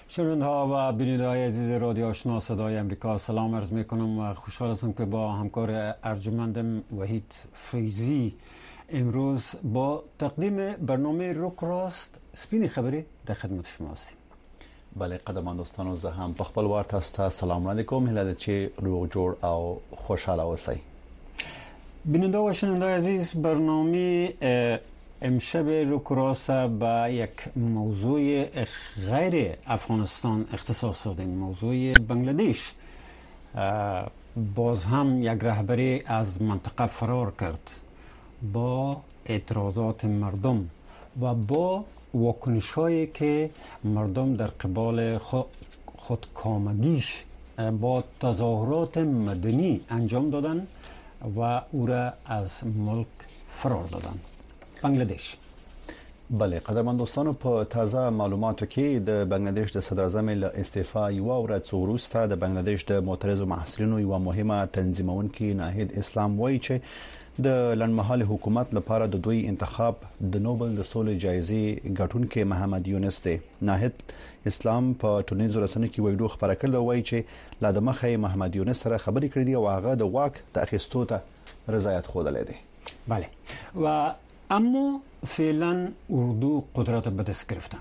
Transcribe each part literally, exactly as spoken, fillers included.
شنونده ها و بیننده های عزیز رادیو آشنا صدای امریکا سلام عرض می کنم و خوشحال هستم که با همکار ارجمندم وحید فیضی امروز با تقدیم برنامه روک راست سپین خبری در خدمت شما هستیم. بله قدرمن دوستانو زه هم په خپل وار تاسو ته سلام وړاندې کوم، هیله ده چې روغ جوړ او خوشحاله اوسئ. بیننده و شنونده عزیز، برنامه امشب روک راست با یک موضوع غیر افغانستان اختصاص دادیم، موضوع بنگلادش. باز هم یک رهبری از منطقه فرار کرد با اعتراضات مردم و با واکنش‌هایی که مردم در قبال خودکامگیش با تظاهرات مدنی انجام دادن و او را از ملک فرار دادن. بنگلادش. بله قدرمن دوستانو، په تازه معلوماتو کې د بنگلادش د صدر اعظم له استعفا یو ورځ وروسته د بنگلادش د معترضو محصلینو یو مهمه تنظیمونکې ناهید اسلام وایي چې د لنډمهاله حکومت لپاره د دوی انتخاب د نوبل د سولې جایزې ګټونکې محمد یونس دی. ناهید اسلام په ټولنیزو رسنیو کې ویډیو خبره کړې ده، وایي چې لا د مخې محمد یونس سره خبرې کړې دي او هغه د واک د اخیستو ته رضایت خوده دی. بله، و اما فعلا اردو قدرت به دست گرفتن.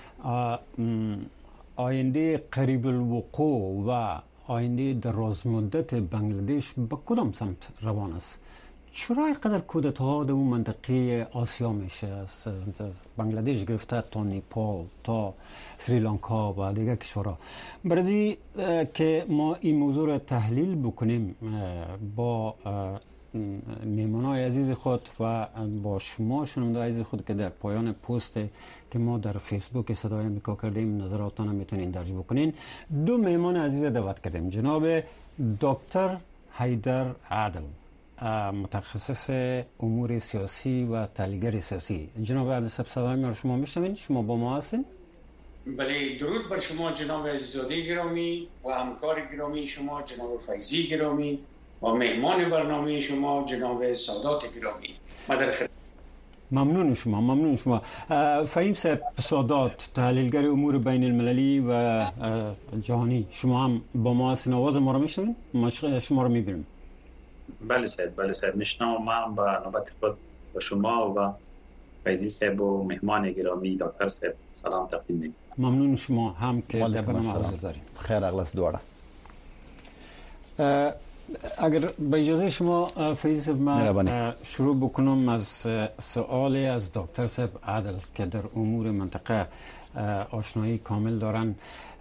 آینده قریب الوقوع و آینده دراز مدت بنگلادش به کدام سمت روان است؟ چرا اینقدر کودتاها در اون منطقه آسیا میشه، از بنگلادش گرفته تا نیپال تا سریلانکا و دیگر کشورها؟ برای که ما این موضوع را تحلیل بکنیم با میمانای عزیز خود و با شما شنونده عزیز خود که در پایان پست که ما در فیسبوک صدای امریکا کردیم نظراتتان میتونین درج بکنین، دو میمان عزیز دعوت کردیم. جناب دکتر حیدر عادل، متخصص امور سیاسی و تحلیلگر سیاسی. جناب عادل صاحب، صدای ما رو شما میشنوین؟ شما با ما هستین؟ بله، درود بر شما جناب عزیزاده گرامی و همکار گرامی شما جناب فیضی گرامی و مهمان برنامه شما جناب سادات گرامی. مدر ممنون شما، ممنون شما. فهیم صاحب سادات، تحلیلگر امور بین المللی و جهانی، شما هم با ما هستین؟ آواز ما رو میشنوین؟ ما شما رو میبینیم. بله صاحب، بله صاحب، میشنوم. ما با نوبت خود با شما و فیضی صاحب و مهمان گرامی دکتر صاحب سلام تقدیم می‌کنم. ممنون شما هم که در برنامه حاضر دارین. خیر اغلس دواره. اگر به اجازه شما فیضی صاحب، من شروع بکنم از سوالی از دکتر صاحب عادل که در امور منطقه آشنایی کامل دارن.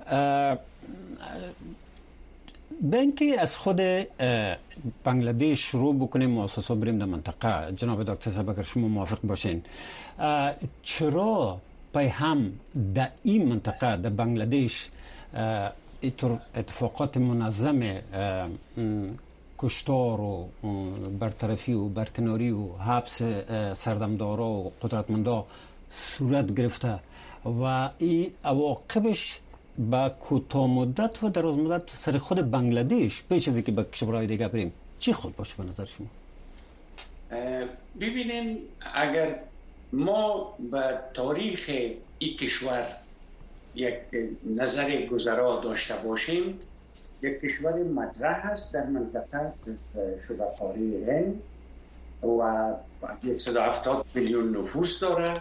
بین که از خود بنگلادش شروع بکنیم و اساسا بریم در منطقه، جناب دکتر صاحب اگر شما موافق باشین، چرا پای هم در این منطقه در بنگلادش اینطور اتفاقات منظم کشتار و برطرفی و برکناری و حبس سردمدارا و قدرتمندا صورت گرفته و این عواقبش با کوتاه مدت و دراز مدت سر خود بنگلادش پیش از اینکه به کشورهای دیگه بریم چی خود باشه به نظر شما؟ ببینیم، اگر ما به تاریخ این کشور یک نظر گذرا داشته باشیم، یک کشور مطرح است در منطقه شبه‌خواری هند و صد و هفتاد میلیون نفوس داره،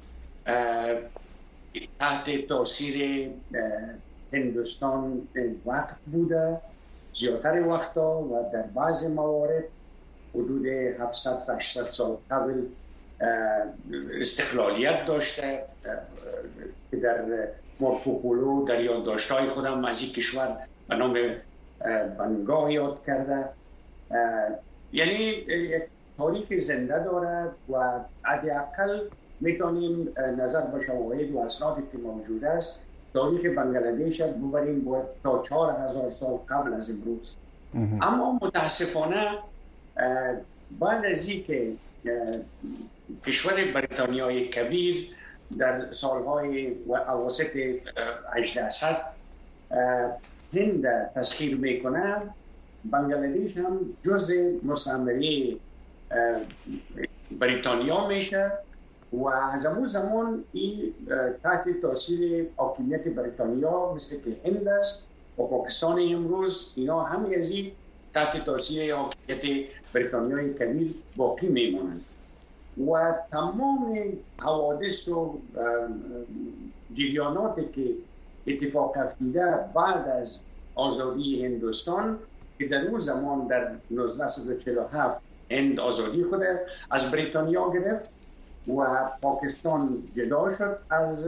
تحت تاثیر هندوستان وقت بوده، زیادتر وقتا و در بعض موارد حدود هفتصد تا هشتصد سال قبل استقلالیت داشته که در مارکو پولو در یادداشت‌های خودم از این کشور به نام بنگاه یاد کرده. یعنی یک تاریخ زنده داره و حداقل میتونیم نظر به شواهد و اسنادی که موجود است تاریخ بنگلادش ببریم باید تا چهار هزار سال قبل از امروز. اما متاسفانه بعد از اینکه کشور بریتانیای کبیر در سالهای اواسط هجدهصد هند تسخیر میکنه، بنگلادش هم جز مستعمره بریتانیا میشه و از اون زمان این تحت تاثیر حاکمیت بریتانیا مثل که هند است و پاکستان امروز، اینا همه از این تحت تاثیر حاکمیت بریتانیای کبیر باقی میمونند و تمام حوادث و جریاناتی که اتفاق افتاده بعد از آزادی هندوستان که در اون زمان در نوزده چهل و هفت هند آزادی خود از بریتانیا گرفت و پاکستان جدا شد از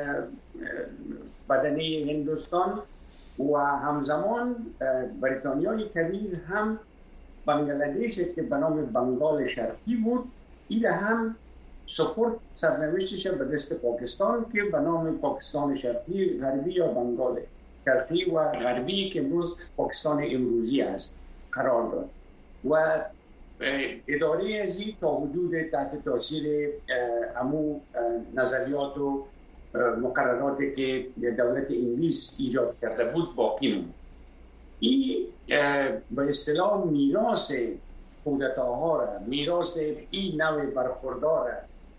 بدنه هندوستان و همزمان بریتانیای کبیر هم بنگلادیش که به نام بنگال شرقی بود این هم سپورت سرنوشتش به دست پاکستان که به نام پاکستان شرقی غربی یا بنگال شرقی و غربی که امروز پاکستان امروزی است قرار داد و اداره ازی تا حدود تحت تاثیر همو نظریات و مقرراتی که دولت انگلیس ایجاد کرده بود باقی موند. این به اصطلاح میراث کودتاها را، میراث این نوع برخوردار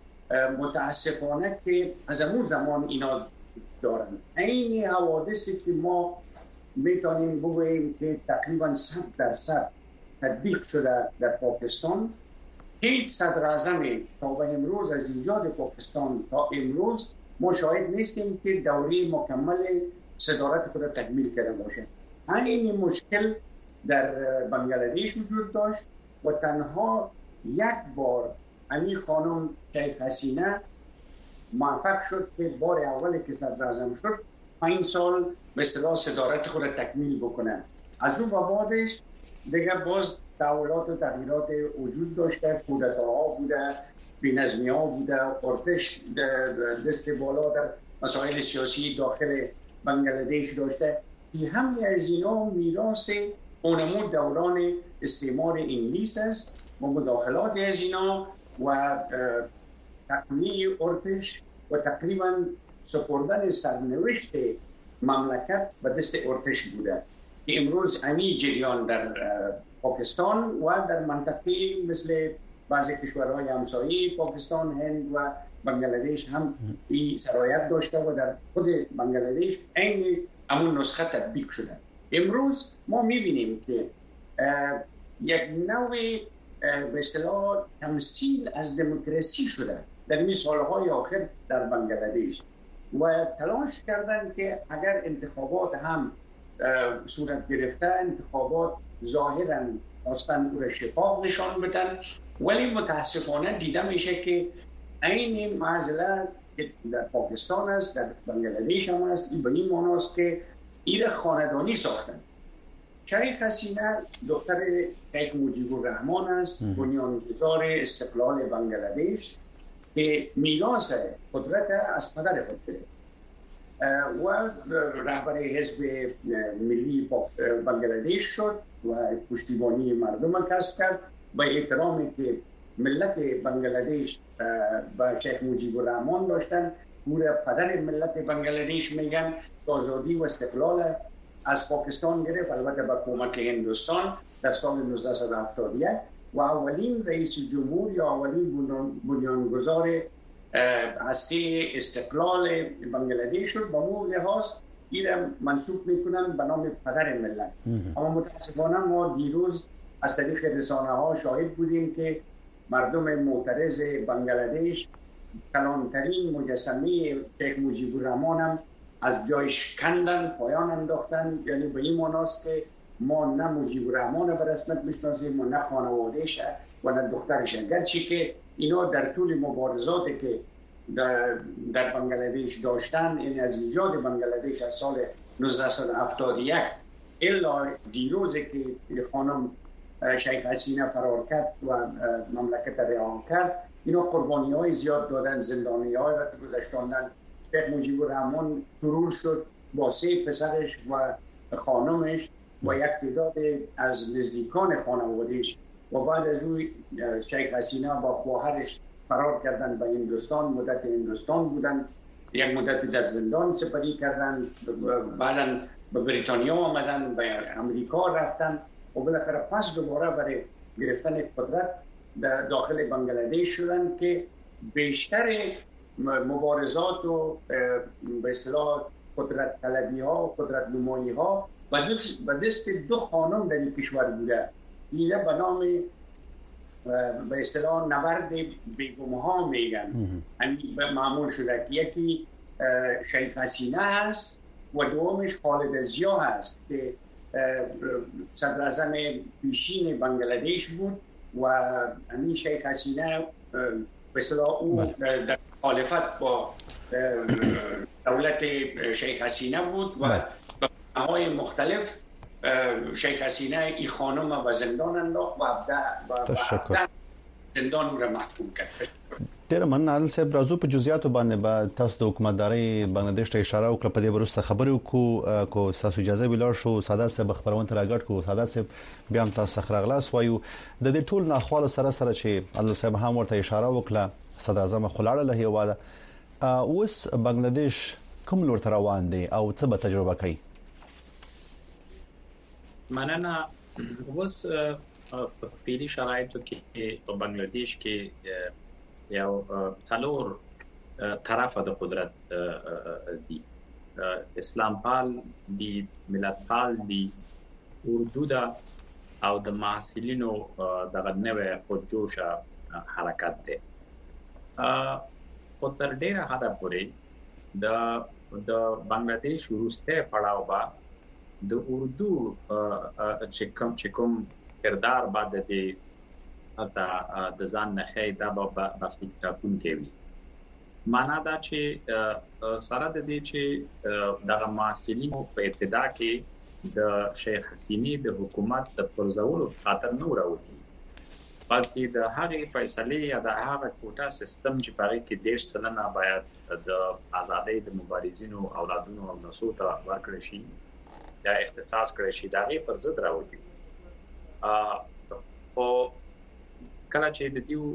متاسفانه که از اون زمان اینا دارن. این حوادثی که ما میتونیم بگوییم که تقریبا صد درصد تطبیق شده در پاکستان، هیچ صدر اعظم تا به امروز از ایجاد پاکستان تا امروز ما شاهد نیستیم که دوره مکمل صدارت خود تکمیل کرده باشه. همین مشکل در بنگلادیش وجود داشت و تنها یک بار امی خانم شیخ حسینه موفق شد که بار اولی که صدر اعظم شد پنج سال به اصطلاح صدارت خود تکمیل بکنه. از اون بعدش دیگه باز تحولات و تغییرات وجود داشته، کودتاها بوده، بی‌نظمی ها بوده، ارتش دست بالا در مسائل سیاسی داخل بنگلادیش داشته که همه از اینا میراث اونمون دوران استعمار انگلیس است و مداخلات از اینا و تقنیه ارتش و تقریبا سپردن سرنوشت مملکت به دست ارتش بوده که امروز امی جریان در پاکستان و در منطقه مثل بعضی کشورهای همسایه پاکستان، هند و بنگلادیش هم این سرایت داشته و در خود بنگلادیش این همون نسخه تطبیق شده. امروز ما میبینیم که یک نوع به اصطلاح تمثیل از دموکراسی شده در این سالهای آخر در بنگلادیش و تلاش کردن که اگر انتخابات هم صورت گرفته، انتخابات ظاهراً خواستن او را شفاف نشان بدن، ولی متاسفانه دیده میشه که این معضله در پاکستان است، در بنگلادیش هم است. این به این معناست که این خاندانی ساختن. شیخ حسینه دختر شیخ مجیب الرحمن است، بنیانگذار استقلال بنگلادیش که میراث قدرت از پدر خود گرفت و رهبر حزب ملی بنگلادیش شد و پشتیبانی مردم کسب کرد با احترامی که ملت بنگلادیش با شیخ مجیب الرحمن داشتن. او را پدر ملت بنگلادیش میگن. آزادی و استقلال از پاکستان گرفت، البته با کمک هندوستان در سال نوزده هفتاد و یک و اولین رئیس جمهور یا اولین بنیانگذار هسته استقلال بنگلادیش شد. با مو لحاظ این را منصوب میکنن به نام پدر ملت. اما متاسفانه ما دیروز از طریق رسانه ها شاهد بودیم که مردم معترض بنگلادیش کلانترین مجسمه شیخ مجیب الرحمن هم از جایش کندن، پایان انداختن. یعنی به این معناست که ما نه مجیب الرحمن به رسمیت میشناسیم و نه خانوادهش و نه دخترش، گرچه که اینا در طول مبارزاتی که در, در بنگلادیش داشتن، یعنی از ایجاد بنگلادیش از سال نوزده هفتاد و یک الا دیروزی که خانم شیخ حسینه فرار کرد و مملکت رها کرد، اینا قربانی های زیاد دادن، زندانی های را گذشتاندن. شیخ مجیب الرحمن ترور شد با سه پسرش و خانمش و یک تعداد از نزدیکان خانوادهش و بعد از او شیخ حسینه با خواهرش فرار کردن به هندوستان. مدت هندوستان بودن، یک مدت در زندان سپری کردن، بعدا به بریتانیا آمدن، به امریکا رفتن و بالاخره پس دوباره برای گرفتن قدرت در داخل بنگلادیش شدن که بیشتر مبارزات و به اصطلاح قدرت طلبی ها و قدرت نمایی ها به دست دو خانم در این کشور بوده. اینه به نام به اصطلاح نبرد بیگم ها میگن، معمول شده که یکی شیخ حسینه هست و دومش خالد ضیا هست که صدر اعظم پیشین بنگلادش بود و همین شیخ حسینه به اصطلاح او در مخالفت با دولت شیخ حسینه بود و به نهای مختلف شیخ حسینه این خانم و زندان انداخت و بعد زندان را محکوم کرد. ډیر مننه عادل صاحب. راځو په جزئیاتو باندې به تاسو د حکومتداري بنگلاديش ته اشاره وکړه. په دې ورسته خبرې وکړو کو تاسو اجازه ویلار شو سادات صاحب خبرونه راګټ کو. سادات صاحب بیا هم تاسو خرغلاس وایو د دې ټول ناخوالو سره سره چې عادل صاحب هم ورته اشاره وکړه صدر اعظم خلاړه له هیواده اوس بنگلاديش کوم لور ته روان دي او څه به تجربه کوي؟ مننه. اوس په فعلي شرایطو کې په بنگلاديش کې یو څلور طرفه د قدرت دي. اسلام پال دي، ملت پال دي، اردو دا او د محصلینو دغه نوې خودجوشه حرکت ده. په تر ډیره حده پورې د د بنگلاديش وروسته پړاو با د اردو چې کوم چې کوم کردار بعد د اته د ځان نه خې دا به بخښي ټاکون کوي. معنا دا چې سره د دې چې دغه محصلینو په ابتدا کې د شیخ حسینی د حکومت د پرځولو خاطر نه راوتی، بلکې د هغې فیصلې یا د هغه کوټا سیستم چې په هغې کې دېرش سلنه باید د ازادۍ د مبارزینو اولادونو او نسو ته ورکړی شي یا اختصاص کړی شي، د هغې پر ضد راوتی. خو کله چې د دیو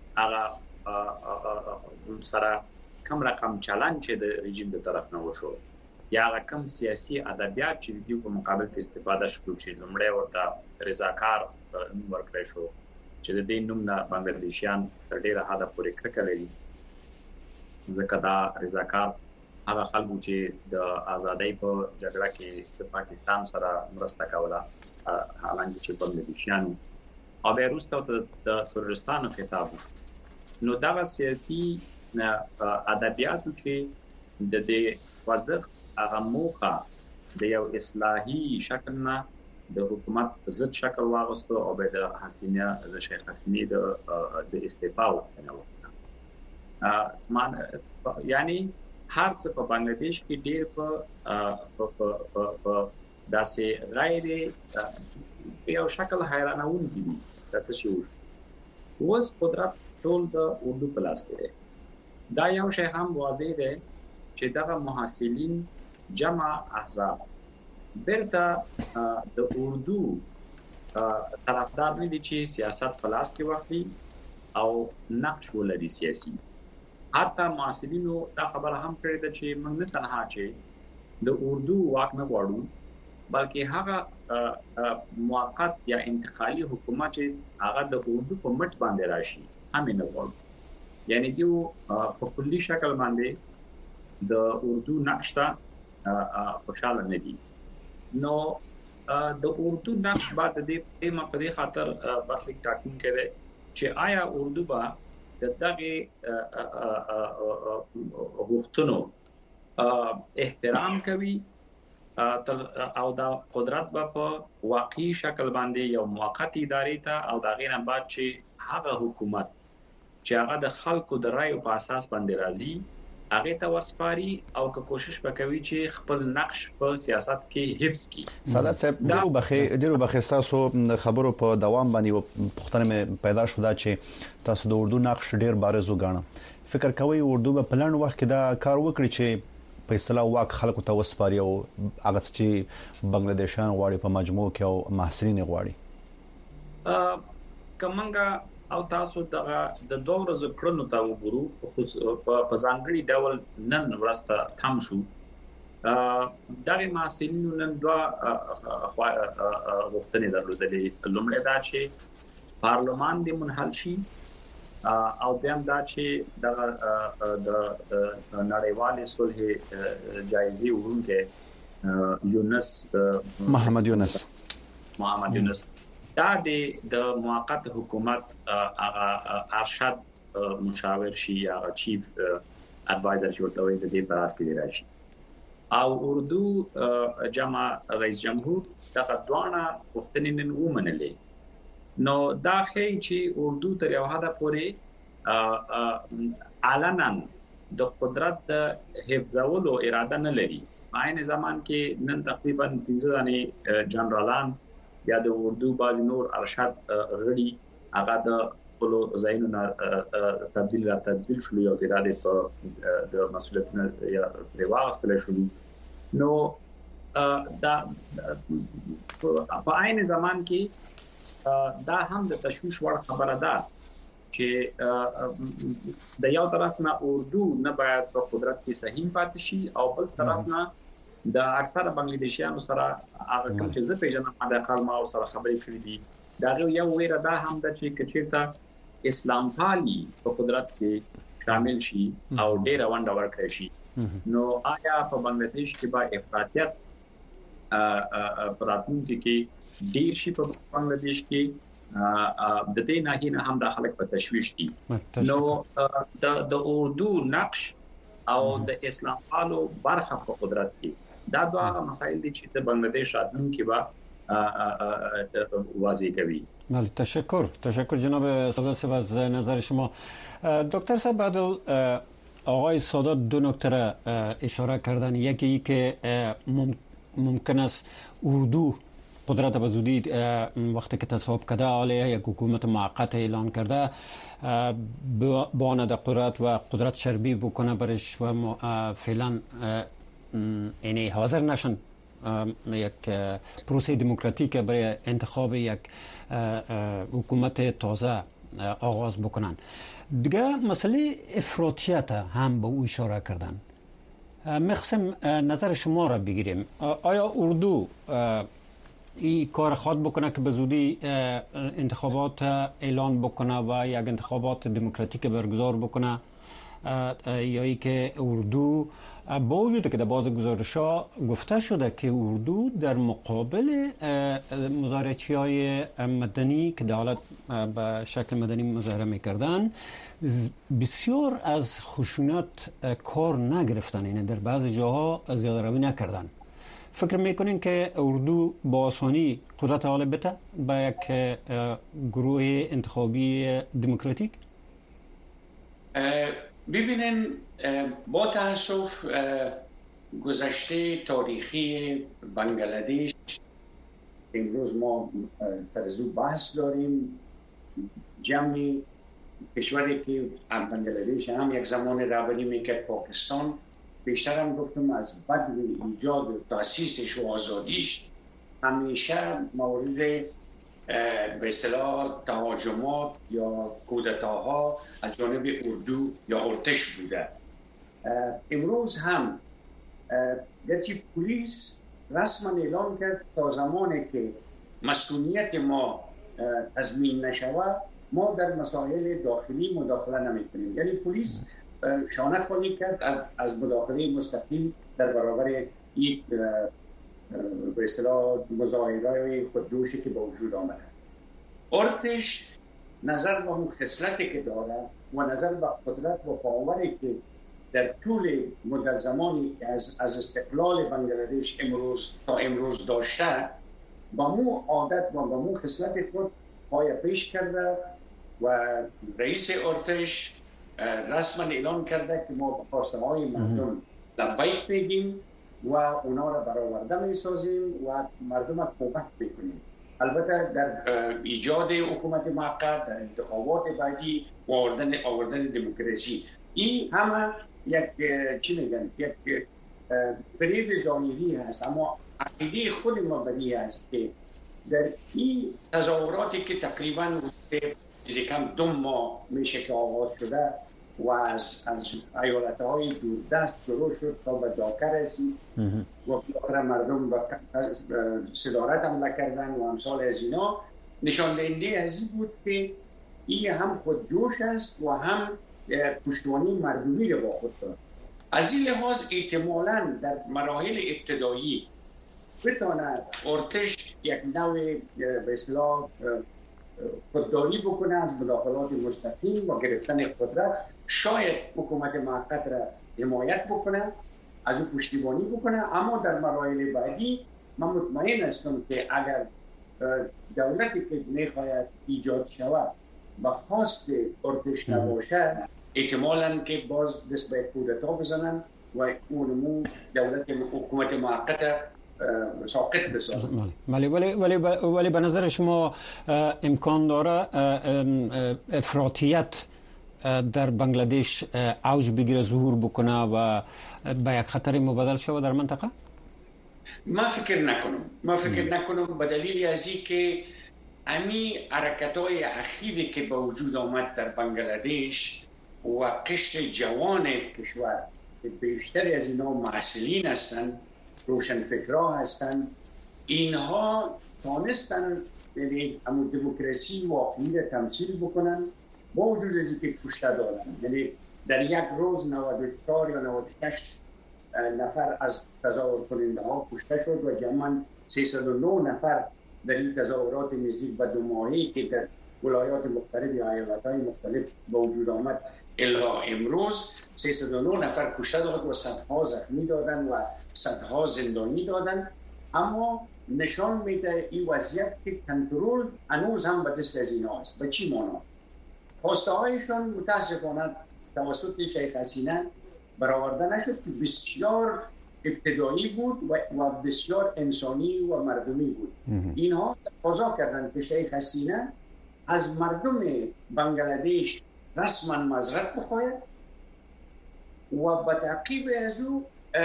هغه سره کم رقم چلن چې د رژیم د طرف نه وشو یا هغه کم سیاسي ادبیات چې د دیو په مقابل کې استفاده شو چې لومړی ورته رضاکار نوم ورکړی شو چې د دې نوم نه بنگلادیشیان تر ډیره حده پورې کرکه لري، ځکه دا رضاکار هغه خلکو چې د ازادۍ په جګړه کې د پاکستان سره مرسته کوله، حالانکه چې بنگلادیشیان او به وروسته د تروریستانو خطاب. نو دا سیاسي ادبیاتو چې د دې وزخ هغه موخه د یو اصلاحي شکل نه د حکومت ضد شکل واغستو او به د حسینه د شیخ حسینی د د استعفا وکړه. یعنی هر څه په بنگلاديش کې ډیر په په داسې غیر یو شکل حیرانون دي چې څه شي وشو. اوس قدرت ټول د اردو په لاس کې دی. دا یو شی هم واضح دی چې دغه محصلین جمع احزاب بیرته د اردو طرفدار نه دي چې سیاست په لاس کې واخلي او نقش ولري سیاسي. حتی محصلینو دا خبره هم کړې ده چې موږ نه تنها چې د اردو واک نه غواړو بلکې هغه موقت یا انتقالي حکومت چې هغه د اردو په مټ باندې راشي هم نه غواړو. یعنی دیو په کلی شکل باندې د اردو نقش ته خوشاله نه دي. نو د اردو نقش بعد د دې په دې خاطر برخلیک ټاکون کړي چې آیا اردو با د دغه غوښتنو احترام کوي او دا قدرت به په واقعي شکل باندې یو موقتی ادارې ته او دا غینه بعد چې هغه حکومت چې هغه د خلکو د رایو په اساس باندې راځي هغه ته ورسپاري او که کوشش وکوي چې خپل نقش په سیاست کې حفظ کړي. سادات صاحب ډیرو بخې ډیرو بخې تاسو خبرو په دوام باندې پوښتنه مې پیدا شو دا چې تاسو د اردو نقش ډیر بارز وګاڼه. فکر کوي اردو په پلان وخت کې دا کار وکړي چې په اصطلاح واک خلکو ته وسپاري او هغه چې بنگلاديشان غواړي په مجموع کې او محصلین غواړي. ا کومنګا او تاسو دغه د دوه ورځې کړنو ته وګورو په ځانګړي ډول نن ورسته تم شو. دغه محصلینو نن دوه غوښتنې درلودلې. لومړی دا چې پارلمان دې منحل شي او بیا دا چې د د نړیوال صلح جایزي ورونکي یونس محمد یونس محمد یونس دا د موقت حکومت هغه ارشد مشاور شي هغه چیف اډوایزر چې ورته وایي د دې براس کې راشي او اردو جمع رئیس جمهور دغه دوانه وختنې نن ومنلې نو دا خی چې اردو تر یو حد پورې علنا د قدرت د حفظولو اراده نه لري په عین زمان کې نن تقریبا پنځه ځانې جنرالان یا د اردو بعض نور ارشد غړي هغه د خپل ځایونو نه تبدیل را تبدیل شول یو د اراده په د مسؤلیت یا ریواستل شول نو دا په عین زمان کې دا هم د تشویش وړ خبره ده چې د یو طرف نه اردو نه باید په قدرت کې صحیح پاتې شي او بل طرف نه د اکثره بنگلاديشیانو سره هغه کوم چې زه پیژنم د خپل ما سره خبرې کړې دي دا یو ویره ده هم د چې کچېرته اسلام پالي په قدرت کې شامل شي او ډېر ونډه ورکړي شي نو آیا په بنگلاديش کې با افراطیت پراتونکو کې ډیر شي په بنگلاديش کې د دې نه نه هم د خلک په تشويش دي نو د د اردو نقش او د اسلام پالو برخه په قدرت کې دا دوه مسائل دي چې د بنگلاديش راتلونکي با واضح کوي. بله تشکر تشکر جناب سادات صاحب از نظر شما. دکتر صاحب عادل آقای سادات دو نکته را اشاره کردن یکی که ممکن است اردو قدرت به زودی وقتی که تصویب کرده عالیه یک حکومت موقت اعلان کرده باند قدرت و قدرت شربی بکنه برش و فعلا یعنی حاضر نشن یک پروسه دموکراتیک برای انتخاب یک حکومت تازه آغاز بکنن. دیگه مسئله افراطیت هم به او اشاره کردن. میخواستم نظر شما را بگیریم. آیا اردو این کار خواهد بکنه که به زودی انتخابات اعلان بکنه و یک انتخابات دموکراتیک برگزار بکنه یا ای که اردو با وجود که در بعض گزارش‌ها گفته شده که اردو در مقابل مظاهره‌چی‌های مدنی که دولت به شکل مدنی مظاهره می‌کردن بسیار از خشونت کار نگرفتن، یعنی در بعض جاها زیاده روی نکردن. فکر میکنین که اردو با آسانی قدرت حاله بده به یک گروه انتخابی دموکراتیک؟ ببینین با تاسف گذشته تاریخی بنگلادیش امروز ما سرزو بحث داریم. جمعی کشوری که بنگلادیش هم یک زمان روانی میکرد پاکستان، بیشتر هم گفتم از بعد ایجاد و تاسیسش و آزادیش همیشه مورد به اصطلاح تهاجمات یا کودتاها از جانب اردو یا ارتش بوده. امروز هم گرچه پلیس رسما اعلام کرد تا زمانی که مسئولیت ما تضمین نشود ما در مسائل داخلی مداخله نمی‌کنیم. یعنی پلیس شانه خالی کرد از از مداخله مستقیم در برابر این به اصطلاح مظاهره‌های خودجوشی که به وجود آمده. ارتش نظر به اون خصلتی که داره و نظر به قدرت و پاوری که در طول مدت زمانی از از استقلال بنگلادیش امروز تا امروز داشته با مو عادت و با مو خصلت خود پای پیش کرده و رئیس ارتش رسما اعلان کرده که ما به خواسته های مردم لبیک میگیم و اونا را برآورده میسازیم و مردم را کمک میکنیم. البته در ایجاد حکومت موقت، در انتخابات بعدی و آوردن آوردن دموکراسی، این همه یک چی میگن یک فریب ظاهری هست، اما عقیده خود ما بدی است که در این تظاهراتی که تقریبا چیزی کم دو ماه میشه که آغاز شده و از از ایالت‌های دوردست شروع شد تا به داکر رسید و بالاخره مردم به صدارت حمله کردن و امثال از اینا، نشان دهنده از این بود که این هم خودجوش است و هم پشتوانه مردمی را با خود دارد. از این لحاظ احتمالاً در مراحل ابتدایی بتواند ارتش یک نوع به اصطلاح خودداری بکنه از مداخلات مستقیم و گرفتن قدرت. شاید حکومت موقت را حمایت بکنه، از او پشتیبانی بکنه، اما در مراحل بعدی من مطمئن هستم که اگر دولتی که میخواید ایجاد شود و خواست ارتش نباشد، احتمالاً که باز دست به کودتا بزنن و اونمو دولت حکومت موقت ساقط بسازن. ولی ولی ولی ولی به نظر شما امکان داره افراطیت در بنگلادش اوج بگیره، ظهور بکنه و به یک خطر مبدل شود در منطقه؟ ما فکر نکنم ما فکر م. نکنم به دلیل از این که امی حرکت‌های اخیری که به وجود آمد در بنگلادش و قشر جوان کشور که بیشتر از اینا محصلین هستند، روشنفکرها هستند، اینها تانستن یعنی امو دموکراسی واقعی را تمثیل بکنن با وجود از اینکه کشته دارن. یعنی در یک روز نود و چهار یا نود و شش نفر از تظاهر کننده ها کشته شد و جمعاً سیصد و نه نفر در این تظاهرات نزدیک به دو ماهی که در ولایات مختلف یا ایالت‌های مختلف به وجود آمد الا امروز سیصد و نه نفر کشته داد و صدها زخمی دادن و صدها زندانی دادن. اما نشان میده این وضعیت که کنترل هنوز هم به دست از اینا است. به چی معنا؟ خواسته هایشان متاسفانه توسط شیخ حسینه برآورده نشد که بسیار ابتدایی بود و بسیار انسانی و مردمی بود. اینها تقاضا کردند که شیخ حسینه از مردم بنگلادش رسما معذرت بخواهد و به تعقیب از او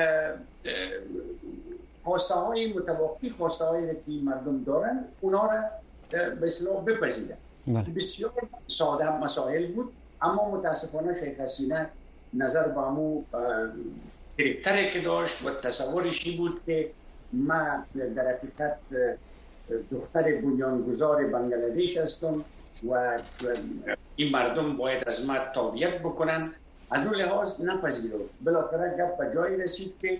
خواسته های متوقی، خواسته هایی که مردم دارن اونا را به اصطلاح بپذیرند. بسیار ساده مسائل بود، اما متاسفانه شیخ حسینه نظر به امو کرکتری که داشت و تصورشی بود که من در حقیقت دختر بنیانگذار بنگلادش هستم و این مردم باید از من تابعیت بکنن. از اون لحاظ نپذیرفت. بالاخره گپ به جایی رسید که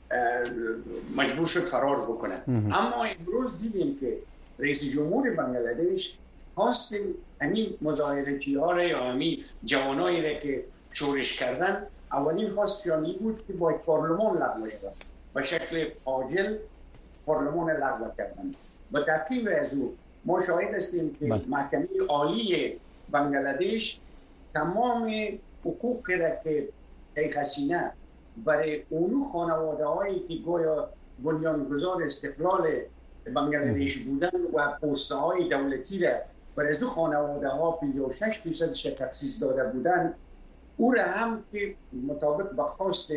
مجبور شد فرار بکنه. اما امروز دیدیم که رئیس جمهور بنگلادش خواست همین مظاهره‌چی ها را یا همین جوانایی را که شورش کردن، اولین خواستشان این بود که باید پارلمان لغو شود، به شکل عاجل پارلمان لغو کردن. با تعقیب از او ما شاهد هستیم که محکمه عالی بنگلادش تمام حقوق را که شیخ حسینه برای اونو خانواده هایی که گویا بنیانگذار استقلال بنگلادش بودن و پسته های دولتی را برای از خانواده ها پنجاه و شش درصدش تخصیص داده بودن، او را هم که مطابق با خواست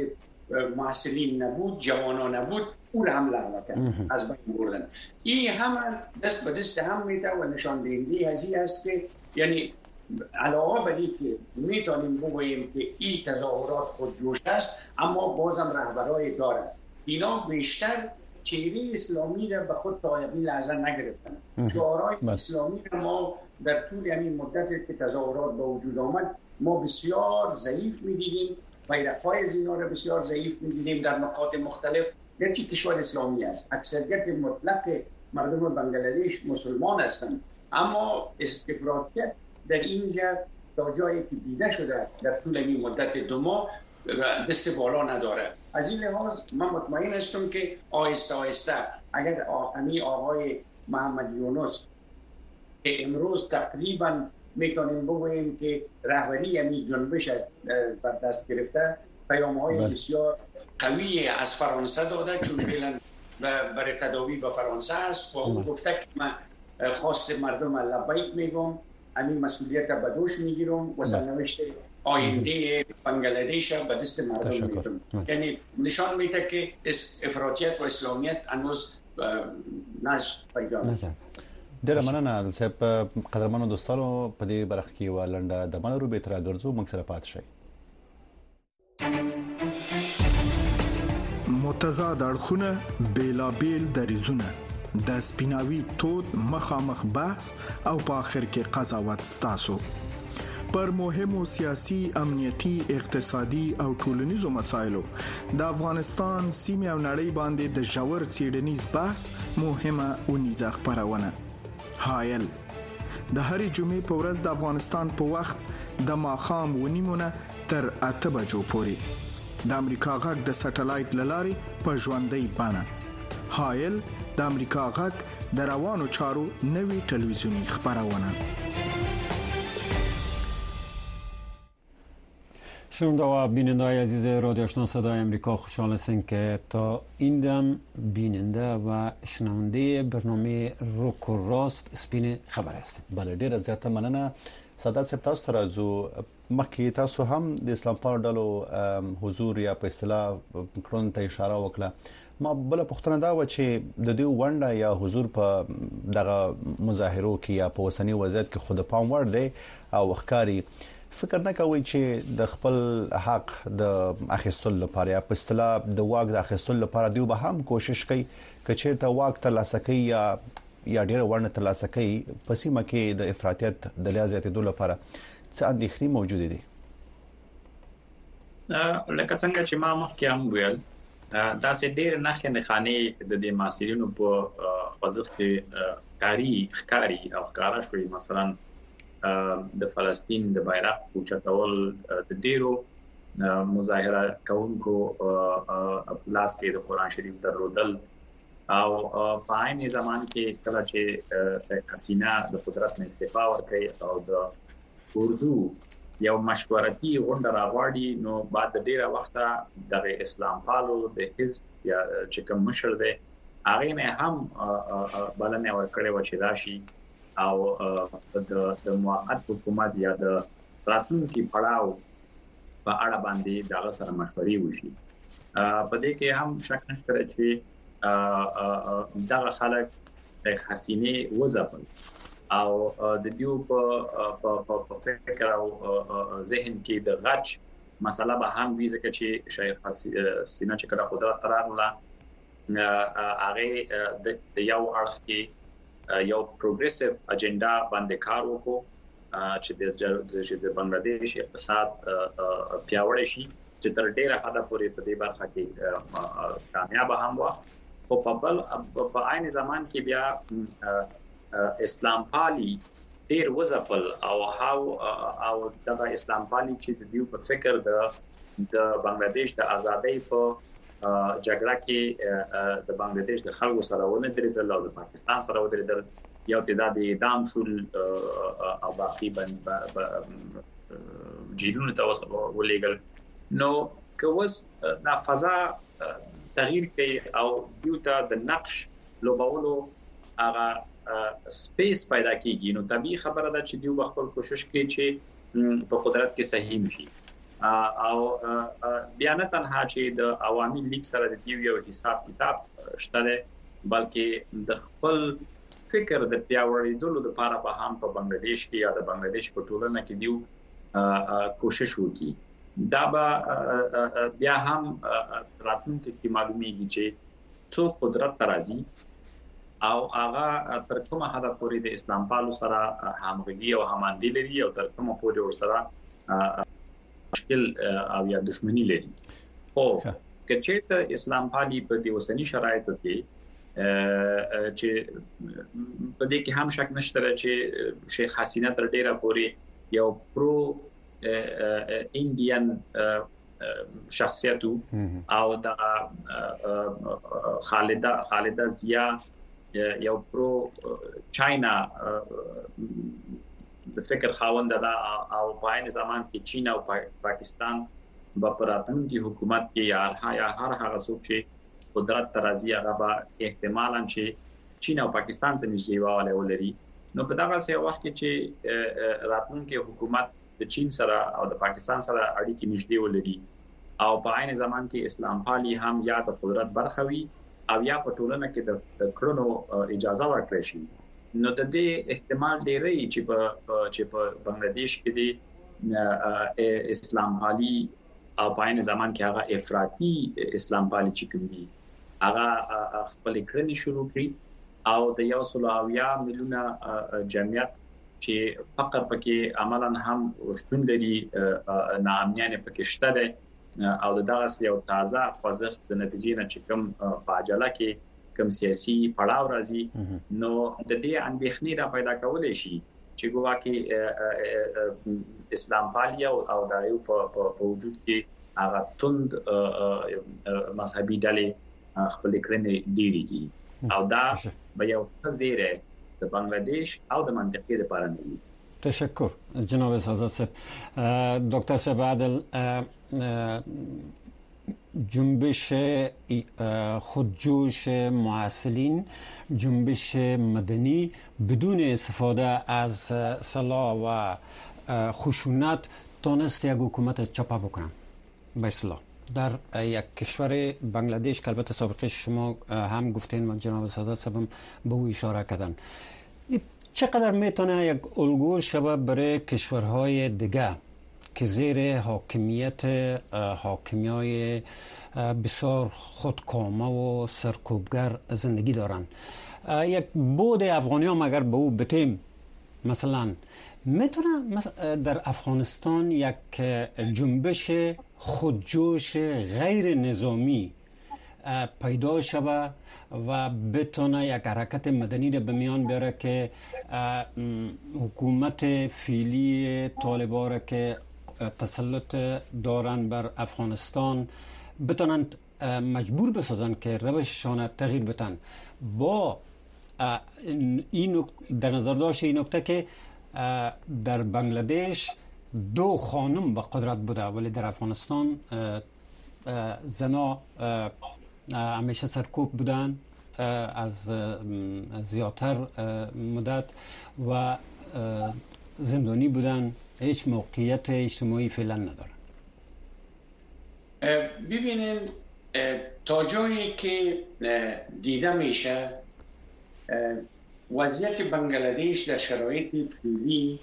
محصلین نبود، جوانان نبود، او را هم لغو کرد، از بین بردن. این هم دست به دست هم میده و نشان دهنده از این است که یعنی علاوه بر اینکه میتونیم بگوییم که این تظاهرات خودجوش است، اما بازم رهبرای دارد. اینا بیشتر چهره اسلامی را به خود تا این لحظه نگرفتن. شعارهای اسلامی را ما در طول همین مدت که تظاهرات به وجود آمد ما بسیار ضعیف می‌دیدیم، بیرق‌های از اینا را بسیار ضعیف می‌دیدیم در نقاط مختلف. گرچه کشور اسلامی است، اکثریت مطلق مردم بنگلادش مسلمان هستند، اما استفراطیت در اینجا تا جایی که دیده شده در طول این مدت دو ماه دست بالا نداره. از این لحاظ من مطمئن هستم که آهسته آهسته اگر امی آقای محمد یونس که امروز تقریبا میتونیم بگوییم که رهبری امی جنبش بر دست گرفته، پیام‌های بسیار قوی از فرانسه داده، چون فعلا برای تداوی به فرانسه است و او گفته که من خواست مردم لبیک میگم، همین مسئولیت به دوش میگیرم و سرنوشت آینده بنگلادش به دست مردم میگیرم. یعنی نشان میده که افراطیت و اسلامیت هنوز نش پیدا نشده. ډیره مننه صاحب. قدرمنو دوستانو په دې برخه کې و لنډه د منورو به تر ګرځو موږ سره پات شي. متضاد اړخونه بیلابیل دریزونه د سپیناوي تود مخامخ بحث او په اخر کې قضاوت ستاسو پر مهمو سیاسي، امنیتي، اقتصادي او ټولنیزو مسایلو د افغانستان سیمه او نړۍ باندې د ژور څېړنیز بحث مهمه ونیزه خبرونه. حایل د هرې جمعې په ورځ د افغانستان په وخت د ماښام ونیمونه تر اته بجو پورې د امریکا غږ د سټلایټ للارې په ژوندۍ بڼه. حایل د امریکا غږ د روانو چارو نوي ټلویزیونی خبرونه. شنونده و بیننده عزیز رادیو آشنا صدای امریکا، خوشحال هستیم که تا این دم بیننده و شنونده برنامه روک و راست سپین خبر هستیم. بله، ډیره زیاته مننه. سادات صاحب، تاسو سره زو مخکې تاسو هم د اسلام پالو ډلو حضور یا په اصطلاح کړون ته اشاره وکړه. ما بل پوښتنه دا و چې د دې ونډه یا حضور په دغه مظاهرو کې یا په وسنی وضعیت کې خود پام وړ دی او ښکاری فکر نه کوي چې د خپل حق د اخیستلو لپاره یا په اصطلاح د واک د اخیستلو لپاره دوی به هم کوشش کوي چې چیرته واک ترلاسه کوي یا یا ډیره ورنه ترلاسه کوي په سیمه کې د افراطیت د لیازیاتو لپاره څه اندېښنې موجوده دي؟ لکه څنګه چې ما مخکې هم ویل، دا سه ډیر نه خنخانه د دې ماسیرینو په خوځښت کاری ښکاری او ښکارا شوی. مثلا د فلسطین د بیرغ اوچتول د ډیرو مظاهره کوونکو پلاس کې د قرآن شریف درلودل او په عین زمان کې کله چې شیخ حسینه د قدرت نه استعفا ورکړي او د اردو یو مشورتي غونډه راغواړي، نو بعد د ډیره وخته د اسلام پالو د حزب یا چې کوم مشر دی هغه نه هم بلنه ورکړي و چې راشي او د د موقت حکومت یا د راتلونکي پړاو په اړه باندې دا سره مشورې وشي. په دې کې هم شک نشته چې دا خلک د حسینه وځپل او د دیو په په فکر او ذهن کې د غچ مسله به هم وي، ځکه چې شیخ حسینه چې کله قدرت راغله هغه د یو اړخ کې یو پروګریسیو اجنډا باندې کار وکړو چې د د بنگلاديش اقتصاد پیاوړی شي، چې تر ډیره حده پورې په دې برخه کې کامیاب هم و. او په بل په عین زمان کې بیا اسلام پالي ډیر وځپل او هاو او د اسلام پالي چې د دیو په فکر د د بنگلاديش د ازادۍ په جګړه کې د بنگلاديش د خلکو سره ونه درېدل او د پاکستان سره ودرېدل، یو تعداد اعدام شول او باقي باندې جیلونه ته ولېګل. نو که اوس د فضا تغییر کوي او دیو ته د نقش لوبولو هغه سپیس پیدا کیږي، نو طبيعي خبره ده چې دیو خپل کوشش کوي چې په قدرت کې صحیح شي او بیا نه تنها چې د عوامي لیگ سره د دیو یو حساب کتاب شته، بلکې د خپل فکر د پیاوړېدلو لپاره به هم په بنگلاديش کې یا د بنگلاديش په ټولنه کې دیو کوشش وکړي. دا به بیا هم راتلونکي کې معلومیږي چې څو قدرت ترازی او هغه تر کومه حد پورې د اسلام پالو سره همغږي او هماندی لري او تر کومه پورې ورسره مشکل او یا دښمنی لري. خو کچېته اسلام پالي په دې وسنی شرایطو کې چې په دې کې هم شک نشته چې شیخ حسینه تر ډیره پورې یو پرو انډین شخصیت او د خالده خالده زیا یو پرو چاینا د فکر خاوند ده او په عین زمان کې چین او پاکستان په پراتنګي حکومت کې یا یا هر هغه څوک چې قدرت ترازی هغه به احتمالاً چې چین او پاکستان ته نږدې واله ولري. نو په دغه څه وخت کې چې راتلونکي حکومت د چین سره او د پاکستان سره اړیکې نږدې ولري او په عین زمان کې اسلام پالي هم یا د قدرت برخه وي او یا په ټولنه کې د کړنو اجازه ورکړي شي، نو د دې احتمال ډېری چې په چې په بنگلاديش کې د اسلام پالي او په عین زمان کې هغه افراطي اسلام پالي چې کوم دي هغه خپل کړنې شروع کړي او د یو سل او اویا میلیونه جمعیت چې فقر پکې عملاً هم شتون لري، ناامنیانه پکې شته ده او دغه یو تازه خوځښت د نتیجې نه چې کوم په عجله کې کوم سیاسي پړاو راځي نو د دې اندېښنې را پیدا کولای شي چې ګواکې اسلام پالي او د یو په وجود کې هغه توند مذهبي ډلې خپل کړنې ډېرې دي او دا به یو زیره د بنگلاديش او د منطقې لپاره نه وي. تشکر جناب سازات صاحب. دکتر صاحب عادل، جنبش خودجوش معسلین، جنبش مدنی بدون استفاده از سلاح و خشونت تونست یک حکومت چپا بکنن به اصطلاح در یک کشور بنگلادیش که البته سابقه شما هم گفتین و جناب سازات صاحب هم به او اشاره کردن. چقدر میتونه یک الگو شبه برای کشورهای دیگه که زیر حاکمیت حاکمیای بسیار خودکامه و سرکوبگر زندگی دارن؟ یک بود افغانی هم اگر به او بتیم مثلا میتونه در افغانستان یک جنبش خودجوش غیر نظامی پیدا شوه و بتونه یک حرکت مدنی را به میان بیاره که حکومت فعلی طالبان را که تسلط دارن بر افغانستان بتونن مجبور بسازن که روششان تغییر بدن. با این در نظر داشت این نکته که در بنگلادیش دو خانم به قدرت بوده ولی در افغانستان زنا همیشه سرکوب بودن از زیادتر مدت و زندانی بودن، هیچ موقعیت اجتماعی فعلا ندارن. ببینید تا جایی که دیده میشه وضعیت بنگلادیش در شرایط فعلی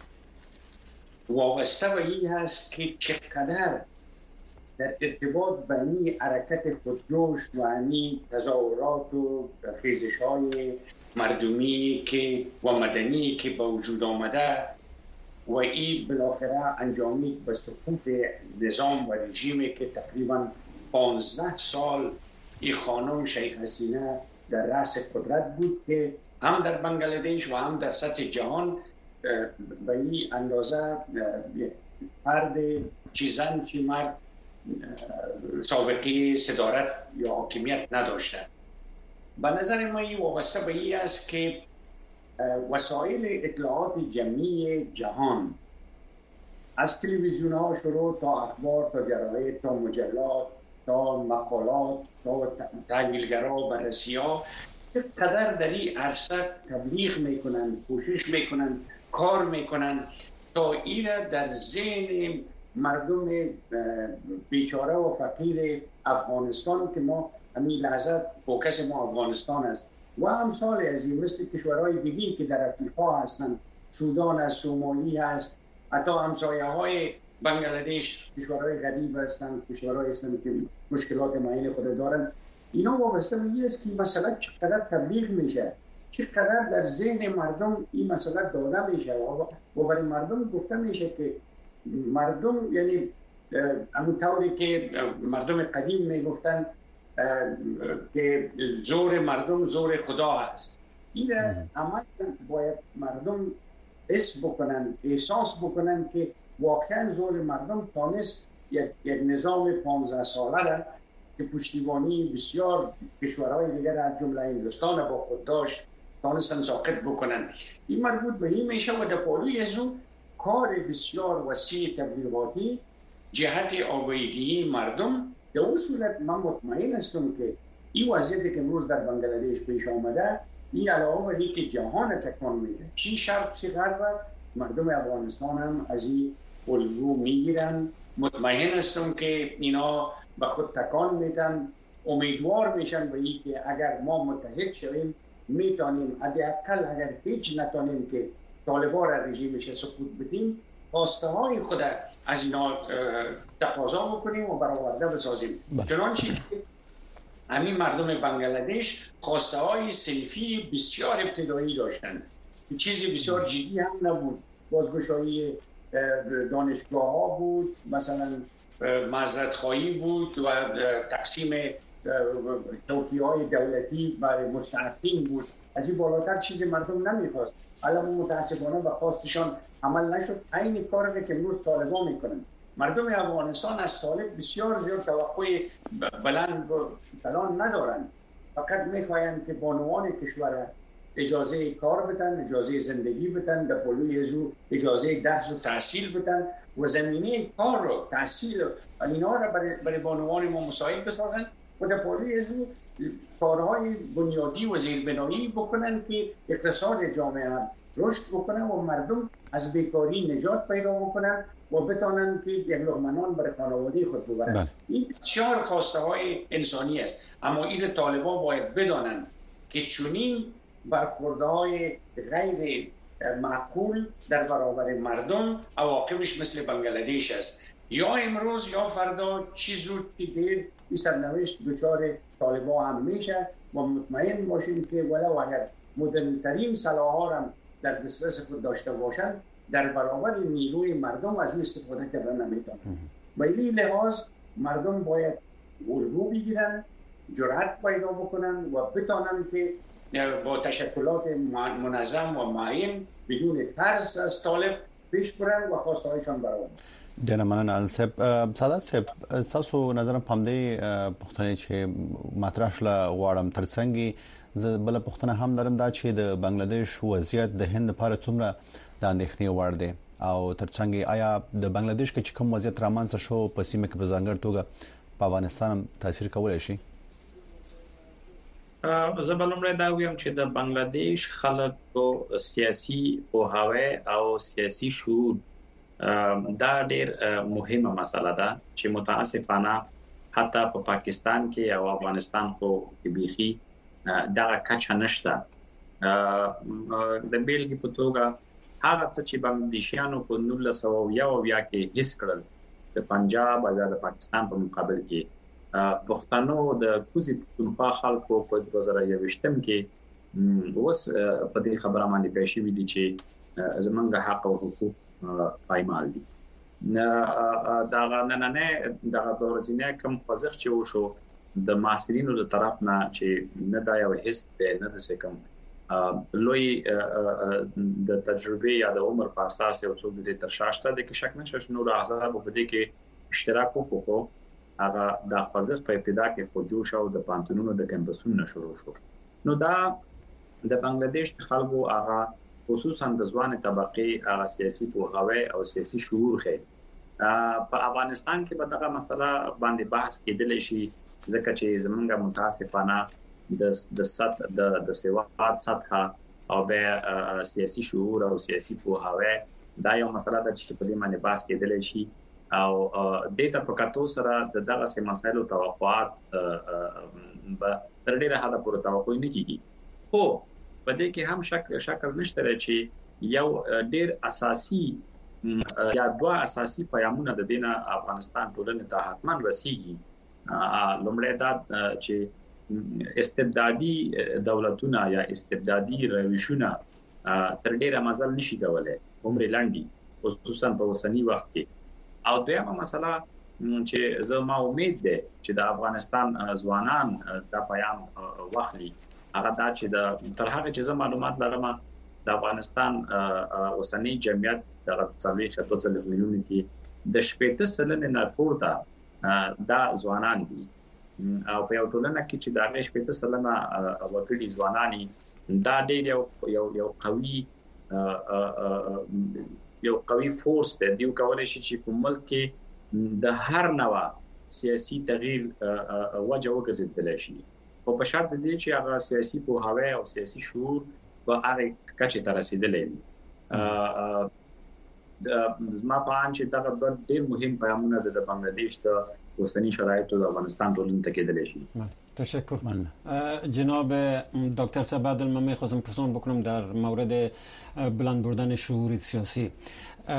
وابسته به این هست که چقدر در ارتباط بین حرکت خودجوش و این تظاهرات و خیزش های مردمی که و مدنی که به وجود آمده و این بالاخره انجامید به سقوط نظام و رژیمی که تقریبا پانزده سال این خانم شیخ حسینه در رأس قدرت بود که هم در بنگلادیش و هم در سطح جهان به این اندازه فرد چیزن که مرد سابقه صدارت یا حاکمیت نداشته. به نظر من این وابسته به این است که وسایل اطلاعات جمعی جهان از تلویزیون ها شروع تا اخبار تا جراید تا مجلات تا مقالات تا تحلیلگرا بررسی ها چقدر در این عرصه تبلیغ میکنن، کوشش میکنن، کار میکنن تا این در ذهن مردم بیچاره و فقیر افغانستان که ما همین لحظه فوکس ما افغانستان است و امثال از این مثل کشورهای دیگی که در افریقا هستند، سودان است، سومالی هست، حتی همسایه های بنگلادیش کشورهای غریب هستند، کشورهای هستند که مشکلات معین خود دارند. اینا وابسته به این است که مسئله چقدر تبلیغ میشه، چقدر در ذهن مردم این مسئله داده میشه و برای مردم گفته میشه که مردم یعنی همون طوری که مردم قدیم میگفتن که زور مردم زور خدا هست. این عملا باید مردم حس بکنن، احساس بکنن که واقعا زور مردم تانست یک, یک نظام پانزده ساله را که پشتیبانی بسیار کشورهای دیگر از جمله هندوستان با خود داشت تانستن ساقط بکنن. این مربوط به این میشه و در پالوی از اون کار بسیار وسیع تبلیغاتی جهت آگاهیگیری مردم. در اون صورت من مطمئن هستم که این وضعیتی که امروز در بنگلادیش پیش آمده این علاوه بر اینکه جهان تکان میده، چی شرق چی غرب مردم افغانستان هم از این الگو میگیرن. مطمئن هستم که اینا به خود تکان میدن، امیدوار میشن به این که اگر ما متحد شویم میتونیم حداقل اگر هیچ نتونیم که طالبان را رژیمش سقوط بدیم خواسته های خود از اینا تقاضا بکنیم و برآورده بسازیم. چنانچه همین مردم بنگلادش خواسته های صنفی بسیار ابتدایی داشتند، چیزی بسیار جدی هم نبود. بازگشایی دانشگاه ها بود، مثلا معذرت خواهی بود و تقسیم چوکی های دولتی برای مستحقین بود. از این بالاتر چیزی مردم نمیخواست. الان متاسفانه و خواستشان عمل نشد. این کاری که امروز طالبان میکنن. مردم افغانستان از طالب بسیار زیاد توقع بلند و بلند ندارن، فقط میخواین که بانوان کشور اجازه کار بدن، اجازه زندگی بدن، در پلوی ازو اجازه درس و تحصیل بدن و زمینه کار رو، تحصیل اینا رو برای, برای بانوان ما مساعد بسازن و در پلوی ازو کارهای بنیادی و زیربنایی بکنن که اقتصاد جامعه رشد بکنن و مردم از بیکاری نجات پیدا بکنن و بتانن که یک لقمه برای خانواده خود ببرن. بله. این بسیار خواسته های انسانی است، اما این طالبان باید بدانند که چنین برخوردهای غیر معقول در برابر مردم عواقبش مثل بنگلادش است. یا امروز یا فردا چی زود که دیر این سرنوشت دچار طالبان هم میشه و مطمئن باشیم که ولو اگر مدرن‌ترین سلاح‌ها هم در دسترس خود داشته باشند در برابر نیروی مردم از این استفاده کردن نمیتونن. به این لحاظ مردم باید الگو بگیرن، جرأت پیدا بکنن و بتانن که با تشکلات منظم و معین بدون ترس از طالب پیش برن و خواسته هایشان برآورد. ډیره مننه الصب سعادت صاحب، تاسو نظر په دې پوښتنه چې مطرح شله غواړم ترڅنګ زه بل پوښتنه هم لرم دا چې د بنگلاديش وضعیت د هند لپاره څومره د اندېښنې وړ دی او ترڅنګ آیا د بنگلاديش کې کوم وضعیت رامنځته شو په سیمه کې په ځانګړي توګه په افغانستان تاثیر کولای شي؟ زه بلومره دا ویم چې د بنگلاديش خلک کو سیاسي پوهاوی او سیاسي شعور دا ډېر مهمه مسله ده چې متاسفانه حتی په پاکستان کې او افغانستان خو بيخي دا کچه نشته. د بیلګې په توګه هغه څه چې بنگلاديشیانو په نولس سوه یو اویا کې هیڅ کړل د پنجاب او د پاکستان په مقابل کې پښتنو د کوزي پښتونخوا خلکو په دوه زره یوویشتم کې اوس په دې خبره باندې پېښې وې دي چې زمونږ حق او حقوق پایمال دي. دا نه نه دا د ورځې کوم خوځښت چې وشو د معاصرینو له طرف نه چې نه دا یو هیڅ نه د سکم لوی د تجربه یا د عمر په اساس یو څو د ترشاشته د کې شک نشته چې نور احزاب په دې کې اشتراک وکړو. هغه د خوځښت په ابتدا کې خو جوش او د پانتونونو د کمپسونو شروع شو. نو دا د بنگلاديش خلکو هغه خصوصا د ځوان طبقه هغه سیاسي پوهاوی او سیاسي شعور خې په افغانستان کې به دغه مسله باندې بحث کېدلی شي ځکه چې زمونږه متاسفانه د د سات د د سیاست سطح او به سیاسي شعور او سیاسي پوهاوی دا یو مسله ده چې په دې باندې بحث کېدلی شي او د ته په کتو سره د دغه سم مسایلو توقعات به تر ډیره حد پورې توقع نه کیږي. خو په دې کې هم شک شکل نشته چې یو ډیر اساسي یا دوه اساسي پیامونه د دینه افغانستان ټولنې ته حتماً رسیږي. لومړی دا چې استبدادي دولتونه یا استبدادي روشونه تر ډیره مزل نشي کولای عمر لاندې خصوصا په اوسنی وخت کې. او دویمه مسله چې زه ما امید ده چې د افغانستان ځوانان دا پیام واخلي هغه دا چې د تر هغه چې زه معلومات لرم د افغانستان اوسنی جمعیت د څلوي خطو څلور میلیون کې د شپږ سلنه نه پورته دا ځوانان دي او په یو ټولنه کې چې دا شپږ سلنه وګړي ځوانانی دا ډېر یو یو یو قوي یو قوي فورس دی دیو کولای شي چې په ملک کې د هر نوع سیاسي تغییر وجه وګرځیدل شي او په شرط دی چې هغه سیاسي پوهاوی او سیاسي شعور په هغه کچه ته رسیدلې وي. زما په اند چې دا د ډېر مهم پیغامونه د بنگلاديش د اوسنی شرایطو د افغانستان ټولنې ته کېدلی شي. تشکر. جناب دکتر صاحب عادل من می‌خواستم پرسان بکنم در مورد بلند بردن شعور سیاسی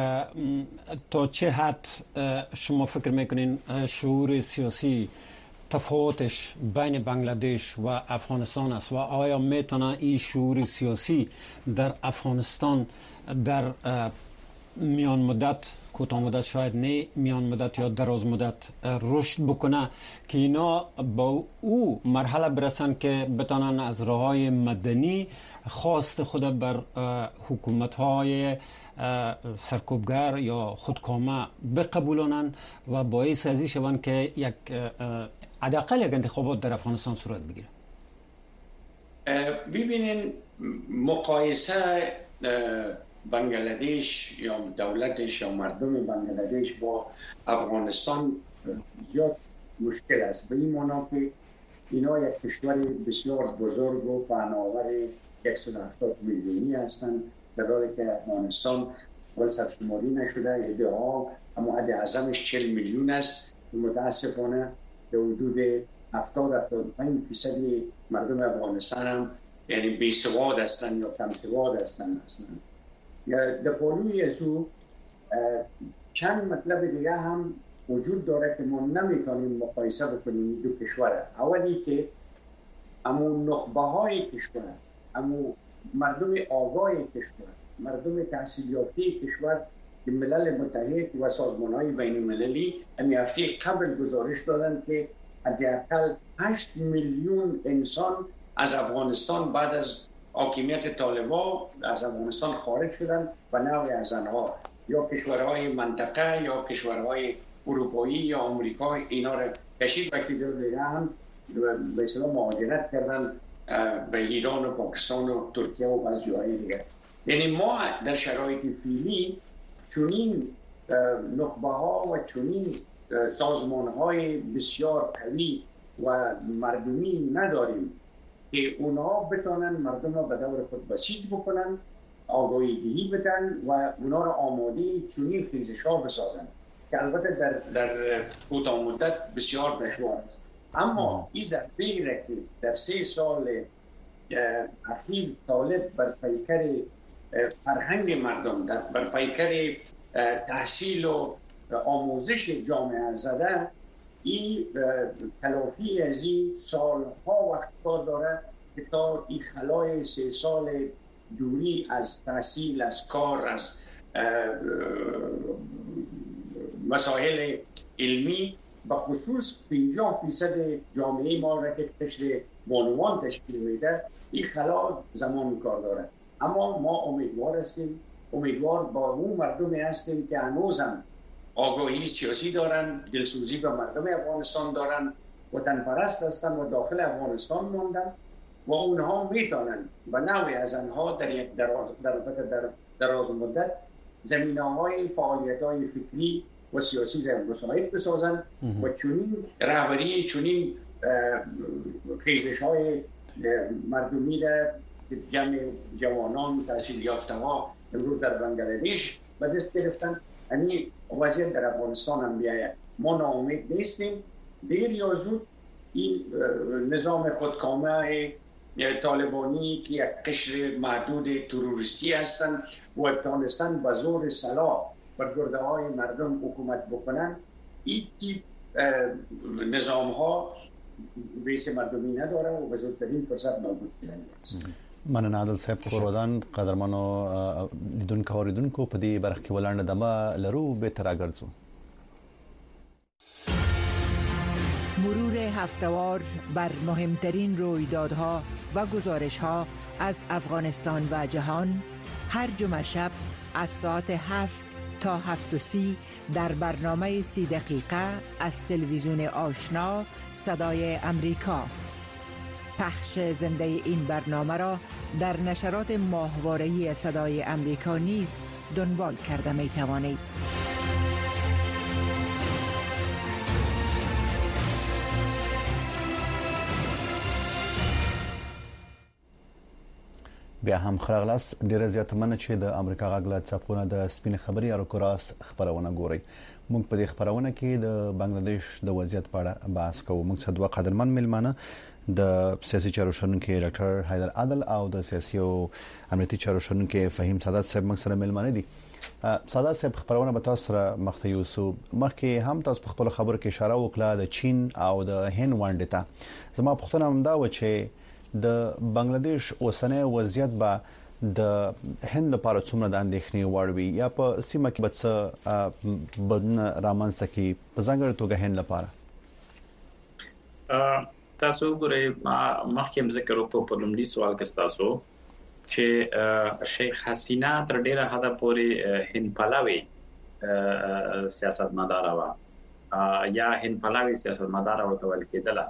تا چه حد شما فکر میکنین شعور سیاسی تفاوتش بین بنگلادش و افغانستان است و آیا میتونه این شعور سیاسی در افغانستان در میان مدت، کوتاه مدت شاید نه، میان مدت یا دراز مدت رشد بکنه که اینا با او مرحله برسن که بتانن از راههای مدنی خواست خود بر حکومت‌های سرکوبگر یا خودکامه بقبولانن و باعث ازی شوند که یک حداقل یک انتخابات در افغانستان صورت بگیره. ببینین مقایسه بنگلادش یا دولتش یا مردم بنگلادش با افغانستان زیاد مشکل است، به این معنا که اینا یک کشور بسیار بزرگ و پهناور صد و هفتاد میلیونی هستند، در حالی که افغانستان اول سرشماری نشده، ادعا اما حد اعظمش چهل میلیون است. متاسفانه به حدود هفتاد تا هفتاد و پنج درصد مردم افغانستان هم یعنی بی سواد هستند یا کم سواد هستند. در پالوی از او چند مطلب دیگه هم وجود داره که ما نمیتونیم مقایسه بکنیم دو کشور. اولی که امو نخبه های کشور، امو مردم آگاه کشور، مردم تحصیل یافته کشور که ملل متحد و سازمان های بین المللی امی هفته قبل گزارش دادن که حداقل هشت میلیون انسان از افغانستان بعد از حاکمیت طالبان از افغانستان خارج شدن و نوعی از آنها یا کشورهای منطقه یا کشورهای اروپایی یا آمریکا اینا را کشید و که دیگه هم به اصطلاح مهاجرت کردن به ایران و پاکستان و ترکیه و بعض جاهای دیگه. یعنی ما در شرایط فعلی چنین نخبه ها و چنین سازمان های بسیار قوی و مردمی نداریم که اونها بتانن مردم را به دور خود بسیج بکنن، آگاهی دهی بدن و اونها را آماده چنین خیزش ها بسازن که البته در در کوتاه مدت بسیار دشوار است. اما این ضربه‌ای را که در سه سال اخیر طالب بر پیکر فرهنگ مردم، بر پیکر تحصیل و آموزش جامعه زده، این تلافی از این سالها وقت کار داره که تا این خلای سه سال دوری از تحصیل، از کار، از مسائل علمی به خصوص پنجاه درصد جامعه ما را که قشر بانوان تشکیل میده، این خلا زمان کار داره. اما ما امیدوار هستیم، امیدوار با اون مردمی هستیم که هنوزم آگاهی سیاسی دارن، دلسوزی به مردم افغانستان دارن، وطن پرست هستن و داخل افغانستان موندن و اونها میتونن و نوعی از آنها در یک دراز در در دراز مدت زمینه‌های فعالیت‌های فکری و سیاسی را مساعد بسازن و چنین رهبری، چنین خیزش‌های مردمی را که جمع جوانان تحصیل یافته‌ها امروز در بنگلادش به دست گرفتن، یعنی وضعیت در افغانستان هم بیاید. ما ناامید نیستیم، دیر یا زود این نظام خودکامه طالبانی که یک قشر محدود تروریستی هستند و توانستند به زور سلاح بر گرده های مردم حکومت بکنن، این تیپ نظام ها بیس مردمی نداره و به زودترین فرصت نابود شدن است. مننه عادل صاحب خورودان. قدرمنو لیدونکو اوریدونکو په دې برخه کې ولاړ دمه لرو به تراګرځو. مرور هفته‌وار بر مهمترین رویدادها و گزارش‌ها از افغانستان و جهان هر جمعه شب از ساعت هفت تا هفت و سی در برنامه سی دقیقه از تلویزیون آشنا صدای امریکا. پخش زنده این برنامه را در نشرات ماهواره‌ای صدای امریکا نیز دنبال کرده می توانید. بیا هم خراغلاس ډیره زیاته مننه چې د امریکا غږ له څپونه د سپین خبري او کوراس خبرونه ګوري. موږ په دې خبرونه کې د بنگلاديش د وضعیت په اړه بحث کوو. موږ څه دوه قدرمن ملمانه د سیاسي چارو شنونکي ډاکټر حیدر عادل او د سیاسي او امنیتي چارو شنونکي فهیم سادات صاحب موږ سره ملمانه دي. ساده صاحب خبرونه به تاسو سره مخته یوسف مخکې هم تاسو په خپل خبرو کې اشاره وکړه د چین او د هند وانډې ته زما پوښتنه هم دا و چې د بنگلاديش اوسنۍ وضعیت به د هند لپاره څومره د اندېښنې وړ وي یا په سیمه کې به څه بدن رامنځته کی په ځانګړي توګه هند لپاره تاسو ګورئ مخکې ذکر وکړو په لومړي سوال کې تاسو چې شیخ حسینا تر ډیره حد پورې هند پلاوي سیاستمدار و یا هند پلاوي سیاستمدار ورته ویل کېدله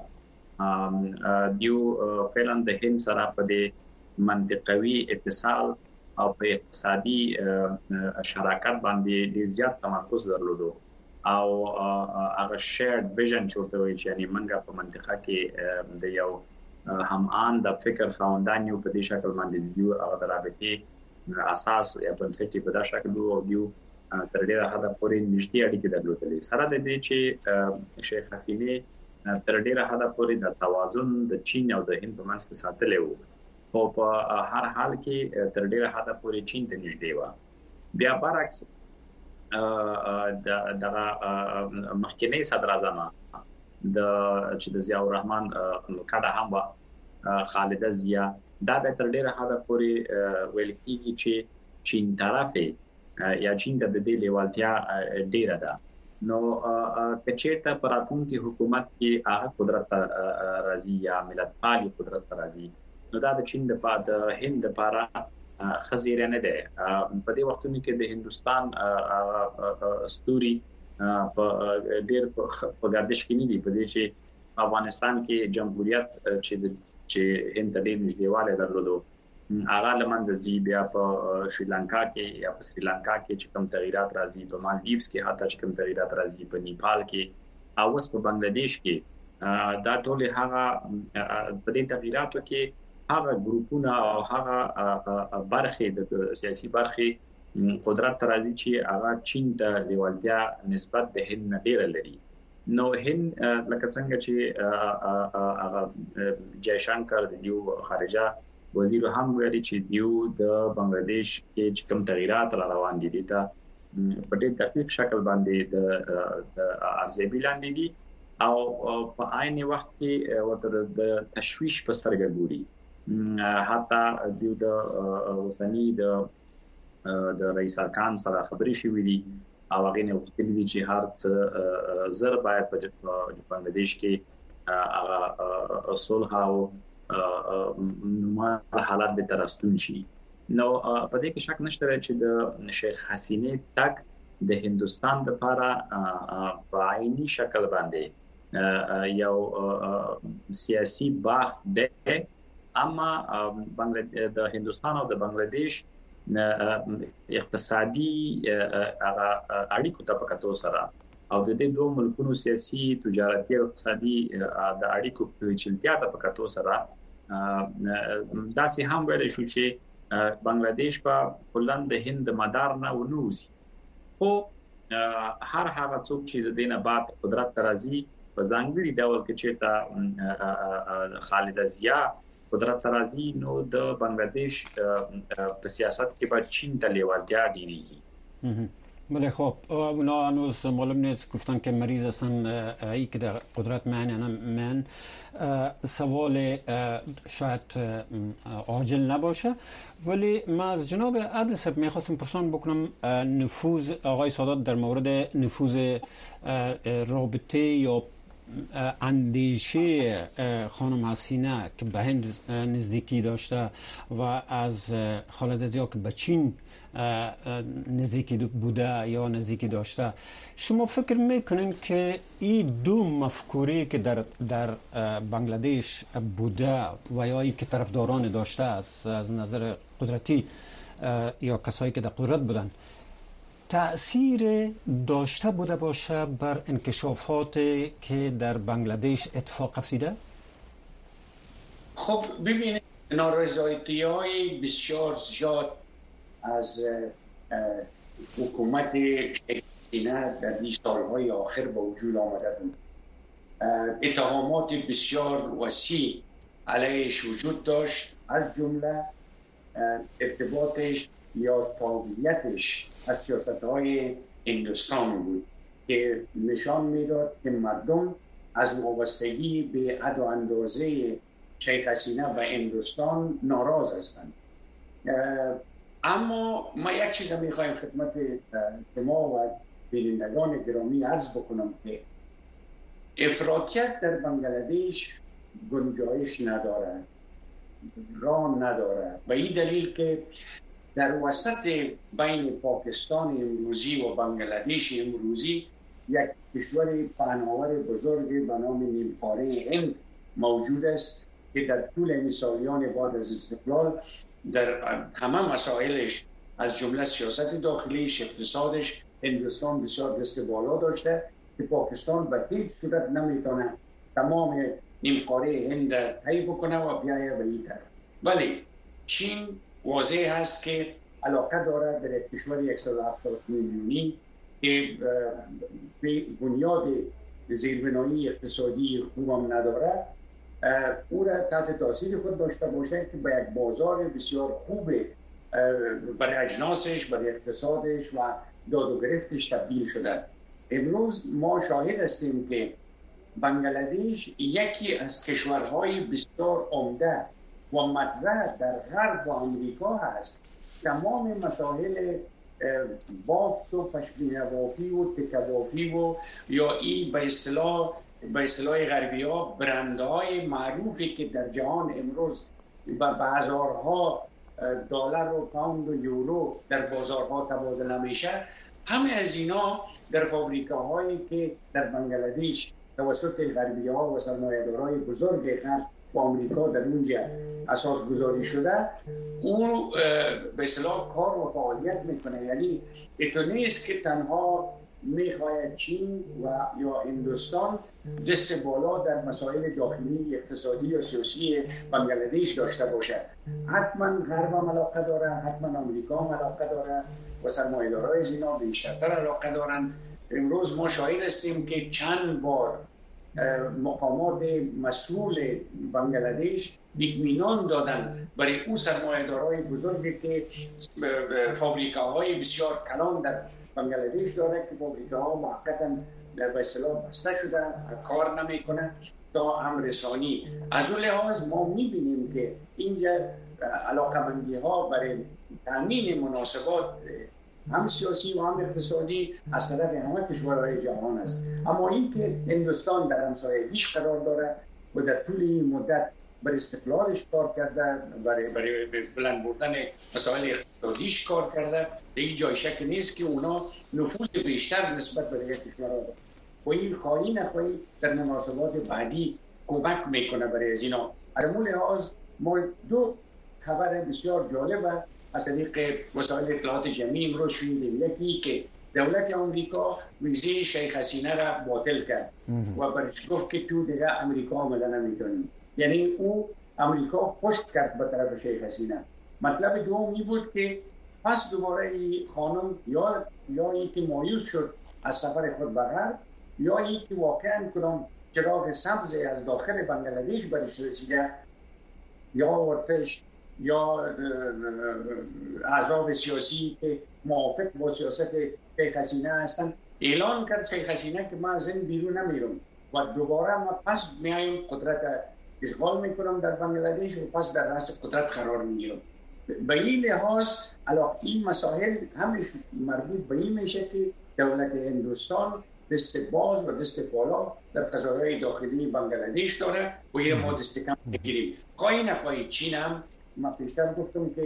دیو فعلا د هند سره په دې منطقوي اتصال او په اقتصادي شراکت باندې ډیر زیات تمرکز درلودو او هغه شیرډ ویژن چې ورته وایي چې یعنی منګه په منطقه کې د یو هم آن د فکر خواندان یو په دې شکل باندې دیو هغه د رابطې اساس یا بنسټي په دا شکل وو دیو تر ډیره حد پورې نږدې اړیکې درلودلې سره د دې چې شیخ حسینه تر ډیره حد پورې د توازن د چین او د هند په منځ کې ساتلې وو او په هر حال کې تر ډیره حد پورې چین ته نږدې و بیا برعکس د د مخکنی صدر اعظم د چې د ضیاء الرحمن کډه هم و خالده ضیاء دا به تر ډیره حد پورې ویل کیږي چې چین طرفه یا چین د دې لیوالتیا ډیره ده نو کچېته پراتونکو حکومت کې هغه قدرت راځي یا ملت پالي قدرت راځي نو دا د چین د پاد هند لپاره خزیره نه ده په دې وختونو کې د هندستان ستوري په ډېر په گردش کې نه دي په دې چې افغانستان کې جمهوریت چې د چې هند د نږدېواله درلودو هغه لمنځه ځي بیا په شریلانکا کې یا په سریلانکا کې چې کوم تغیرات راځي په مالدیوز کې حتی چې کوم تغیرات راځي په نیپال کې او اوس په بنگلاديش کې دا ټول هغه په دې تغیراتو کې هغه ګروپونه او هغه برخې د سیاسي برخې قدرت راځي چې هغه چین ته لیوالتیا نسبت د هند نه ډیر لري نو هند لکه څنګه چې هغه جایشانکر د یو خارجه وزیر هم ویلي چې دیو د بنگلاديش کې کوم تغیرات را روان دي دا په ډېر دقیق شکل باندې د ارزیابي لاندې دي او په عین وخت کې ورته د تشويش په سترګه ګوري حتی دیو د وسنی د د رئیس ارکان سره خبرې شوې دي او هغه نه وختلی دي چې هر څه زر باید په بنگلاديش کې هغه صلح او نو حالات به ترستون شي نو په دې کې شک نشته چې د شیخ حسینه تک د هندستان لپاره په عیني شکل باندې یو سیاسي باغ ده اما بنگلاديش د هندستان او د بنگلاديش اقتصادي اړیکو ته په کتو سره او د دې دوه ملکونو سیاسي تجارتي او اقتصادي د اړیکو په چلتیا ته په کتو سره دا سي هم ویل شو چې بنگلاديش په کلن د هند مدار نه ونوزي او هر هغه څوک چې د دینه بعد قدرت راځي په ځانګړي ډول کې چې خالده ضیاء قدرت راځي نو د بنگلاديش په سیاست کې به چین ته لیوالتیا ډیریږي بله خب اونا هنوز معلوم نیست گفتن که مریض اصلا ای که در قدرت من یعنی من سوال شاید عاجل نباشه ولی من از جناب عادل صاحب میخواستم پرسان بکنم نفوذ آقای سادات در مورد نفوذ رابطه یا اندیشه خانم حسینه که به هند نزدیکی داشته و از خالده ضیاء که به چین نزدیکی بوده یا نزدیکی داشته شما فکر میکنین که این دو مفکوری که در در بنگلادیش بوده و یا ای که طرفداران داشته از از نظر قدرتی یا کسایی که در قدرت بودن تأثیر داشته بوده باشه بر انکشافاتی که در بنگلادیش اتفاق افتیده؟ خب ببینید نارضایتی‌های بسیار زیاد از حکومت حسینه در این سالهای آخر به وجود آمده بود. اتهامات بسیار وسیع علیهش وجود داشت از جمله ارتباطش یا تابعیتش از سیاست‌های هندوستان بود که نشان میداد که مردم از وابستگی به حد و اندازه شیخ حسینه و هندوستان ناراض هستند. اما ما یک چیز میخوایم خدمت شما و بینندگان گرامی عرض بکنم که افراطیت در بنگلادش گنجایش نداره، راه نداره، به این دلیل که در وسط بین پاکستان امروزی و بنگلادش امروزی یک کشور پهناور بزرگ به نام نیمکره هند موجود است که در طول این سالیان بعد از استقلال در همه مسائلش از جمله سیاست داخلیش، اقتصادش، هندوستان بسیار دست بالا داشته که پاکستان به هیچ صورت نمیتونه تمام نیمکره هند طی بکنه و بیایه به این طرف. ولی چین واضح هست که علاقه داره در یک کشور صد و هفتاد میلیونی که به بنیاد زیربنایی اقتصادی خوبم نداره او را تحت تاثیر خود داشته باشه که به یک بازار بسیار خوب برای اجناسش، برای اقتصادش و داد و گرفتش تبدیل شده. امروز ما شاهد هستیم که بنگلادش یکی از کشورهای بسیار عمده و مطرح در غرب و امریکا هست. تمام مسائل بافت و پشمینه بافی و تکه بافی و یا این به اصطلاح به اصطلاح غربی ها برندهای معروفی که در جهان امروز به هزارها دلار و پوند و یورو در بازارها تبادله میشه، همه از اینا در فابریکاهایی که در بنگلادش توسط غربی ها و سرمایه‌دارای بزرگ غرب و آمریکا در اونجا اساس گذاری شده، اون به اصطلاح کار و فعالیت میکنه. یعنی اتو نیست که تنها میخواید چین و یا هندوستان دست بالا در مسائل داخلی اقتصادی و سیاسی بنگلادش داشته باشه، حتما غرب هم علاقه داره، حتما آمریکا هم علاقه داره و سرمایه‌دارای از اینا بیشتر علاقه دارن. امروز ما شاهد هستیم که چند بار مقامات مسئول بنگلادش اطمینان دادن برای اون سرمایه‌دارای بزرگی که فابریکاهای بسیار کلان در بنگلادش داره که فابریکاها موقتا به اصطلاح بسته شده، کار نمیکنه تا امرسانی. از اون لحاظ ما میبینیم که اینجا علاقمندی ها برای تامین مناسبات هم سیاسی و هم اقتصادی از طرف همه کشورهای جهان است. اما این که هندوستان در همسایگیش قرار داره و در طول این مدت برای استقلالش کار کرده، برای برای بلند بردن مسائل اقتصادیش کار کرده، دیگه جای شک نیست که اونا نفوذ بیشتر نسبت به دیگر کشورها دارن و این خواهی نخواهی در مناسبات بعدی کمک میکنه برای از اینا. از اون لحاظ ما دو خبر بسیار جالب از طریق وسایل اطلاعات جمعی امروز شنیدیم. یکی که دولت آمریکا ویزه شیخ حسینه را باطل کرد و برش گفت که تو دیگه امریکا آمده نمیتونی، یعنی او امریکا پشت کرد به طرف شیخ حسینه. مطلب دوم این بود که پس دوباره این خانم یا یا این که مایوس شد از سفر خود به غرب، یا این که واقعا کدام چراغ سبز از داخل بنگلادش برش رسیده، یا ورتش یا احزاب سیاسی که موافق با سیاست شیخ حسینه هستن اعلان کرد شیخ حسینه که من از این بیرون نمیرم و دوباره ما پس میایم قدرت اشغال میکنم در بنگلادش و پس در رأس قدرت قرار میگیرم. به این لحاظ علاوه این مسائل همش مربوط به این میشه که دولت هندوستان دست باز و دست بالا در قضایای داخلی بنگلادش داره و یه ما دست کم بگیریم. خواهی نخواهی چین هم، من پیشتر گفتم که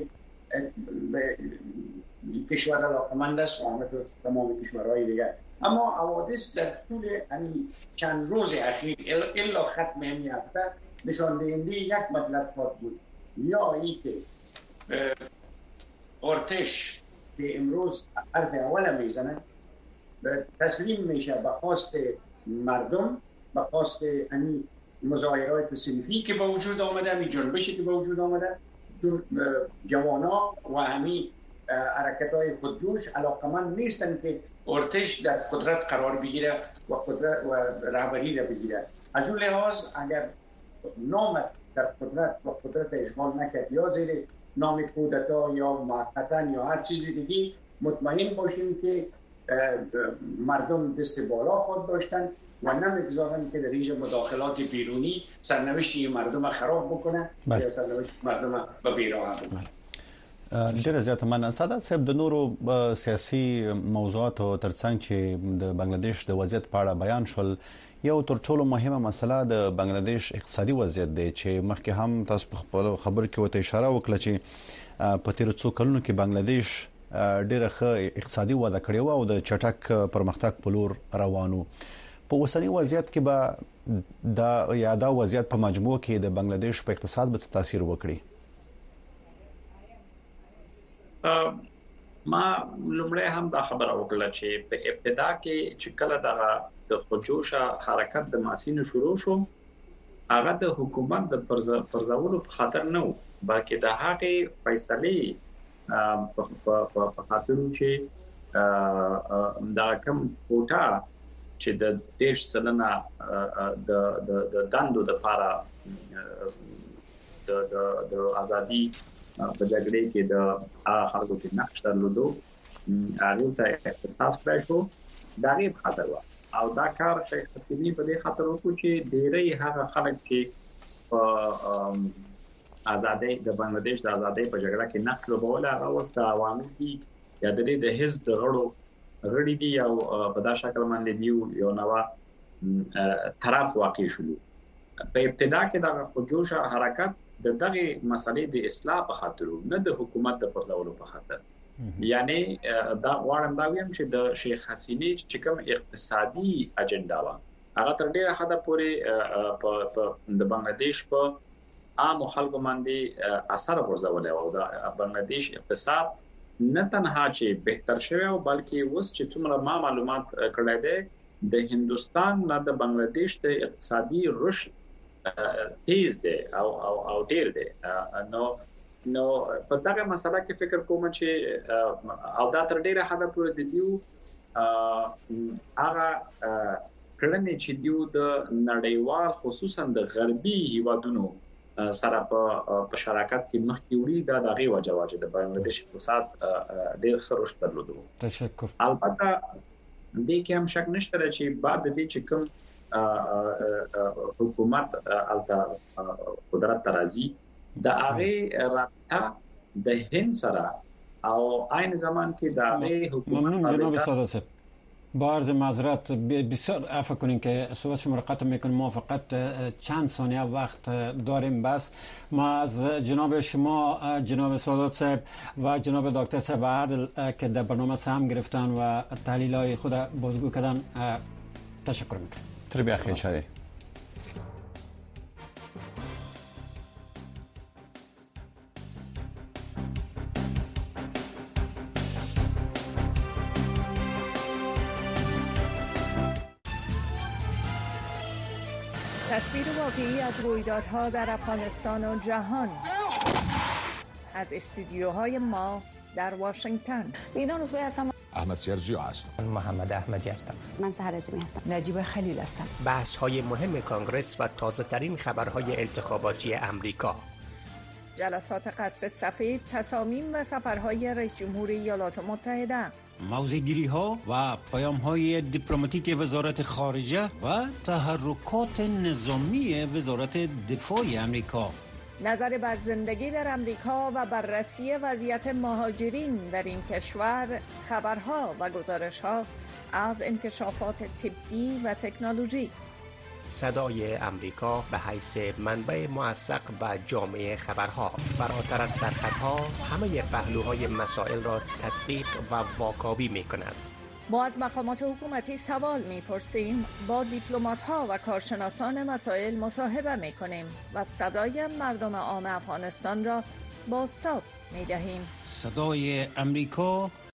کشور علاقمند است و همه تمام کشورهای دیگر، اما حوادث در طول همین چند روز اخیر الا ختم همین هفته نشان دهنده یک مطلب خواهد بود، یا ای که ارتش که امروز حرف اول میزنه تسلیم میشه به خواست مردم، به خواست همین مظاهرات صنفی که به وجود آمده، همین جنبشی که به وجود آمده، جوانا و همین حرکت‌های خودجوش علاقمند نیستن که ارتش در قدرت قرار بگیره و قدرت و رهبری را بگیره. از اون لحاظ اگر نامت در قدرت و قدرت اشغال نکرد یا زیر نام کودتا یا موقتا یا هر چیزی دیگه مطمئن باشیم که مردم دست بالا خود داشتن و نمیگذارن که در اینجا مداخلات بیرونی سرنوشت مردم خراب بکنه یا سرنوشت مردم به بیراه بکنه. ډیره زیاته مننه سعادت صاحب. د نورو سیاسي موضوعاتو ترڅنګ چې د بنگلاديش د وضعیت په اړه بیان شول، یو تر ټولو مهمه مسله د بنگلاديش اقتصادي وضعیت دی چې مخکې هم تاسو په خپل خبر کې وته اشاره وکړه چې په تیر څو کلونو کې بنگلاديش ډیره ښه اقتصادي وده کړې و او د چټک پرمختګ په لور روانو. په اوسنی وضعیت کې به دا یا دا وضعیت په مجموع کې د بنگلاديش په اقتصاد به څه تاثیر وکړي؟ ما لومړی هم دا خبره وکړه چې په ابتدا کې چې کله د خودجوشه حرکت د ماسینو شروع شو، هغه د حکومت د پرځولو په خاطر نه و، بلکې د هغې فیصلې په خاطر چې دا کوم کوټه چې د دیش سلنه د دندو د لپاره د د ازادي په جګړې کې د خلکو چې نقش درلودو هغه ته احساس کړی شو، دا غي په خاطر و او دا کار شیخ حسینی په دې خاطر وکړو چې ډېری هغه خلک چې په ازادي د بنگلاديش د ازادي په جګړه کې نقش لوبول هغه وسته عوامل دي یا د دې د حزب د غړو غړي دي او په دا شکل باندې دی یو نو طرف واقع شول. په ابتدا کې د خودجوشه حرکت د دغه مسلې د اصلاح په خاطر نه د حکومت د پرځولو په خاطر، یعنی دا غواړم دا ویم چې د شیخ حسینی چې کوم اقتصادي اجنډا و هغه تر ډیره حد پورې په د بنگلاديش په عام خلکو باندې اثر ورزول او د بنگلاديش اقتصاد نه تنها چې بهتر شوی او بلکې اوس چې څومره ما معلومات کړی دی د هندستان نه د بنگلاديش د اقتصادي رشد تیز دی او او او ډیر دی. نو نو په دغه مسله کې فکر کوم چې او دا تر ډیره حد پورې د دیو هغه کړنې چې دیو د نړیوال خصوصا د غربي هیوادونو سره په شراکت کې مخکې وړي دا دغه وجه واجب د بنگلاديش اقتصاد ډیر ښه رشد درلودو. تشکر. البته دې کې هم شک نشته چې بعد دې چې کوم حکومت الته قدرت ترازی د هغه رابطه د هند سره او عین زمان کې د هغه حکومت ممنون جناب سعادت صاحب. با عرض معذرت بسیار عفو کنین که صحبت شما را قطع میکنم، ما فقط چند ثانیه وقت داریم. بس ما از جناب شما جناب سعادت صاحب و جناب دکتر صاحب عادل که در برنامه سهم گرفتن و تحلیل های خود بازگو کردن تشکر میکنم. تربیه خیلی شده. تصویر واقعی از رویدادها در افغانستان و جهان از استودیوهای ما در واشنگتن. اینا روزبه هستم. احمد سیرجی هستم. محمد احمدی هستم. من سحر عظیمی هستم. نجیب خلیل هستم. بحث های مهم کانگرس و تازه ترین خبرهای انتخاباتی امریکا. جلسات قصر سفید، تصامیم و سفرهای رئیس جمهور ایالات متحده. موضع‌گیری ها و پیام های دیپلماتیک وزارت خارجه و تحرکات نظامی وزارت دفاع امریکا. نظر بر زندگی در امریکا و بررسی وضعیت مهاجرین در این کشور، خبرها و گزارش‌ها از انکشافات طبی و تکنولوژی. صدای امریکا به حیث منبع موثق و جامع خبرها، فراتر از سرخطها همه پهلوهای مسائل را تطبیق و واکاوی می‌کند. ما از مقامات حکومتی سوال می‌پرسیم، با دیپلمات‌ها و کارشناسان مسائل مصاحبه می‌کنیم و صدای مردم عام افغانستان را بازتاب می‌دهیم. صدای امریکا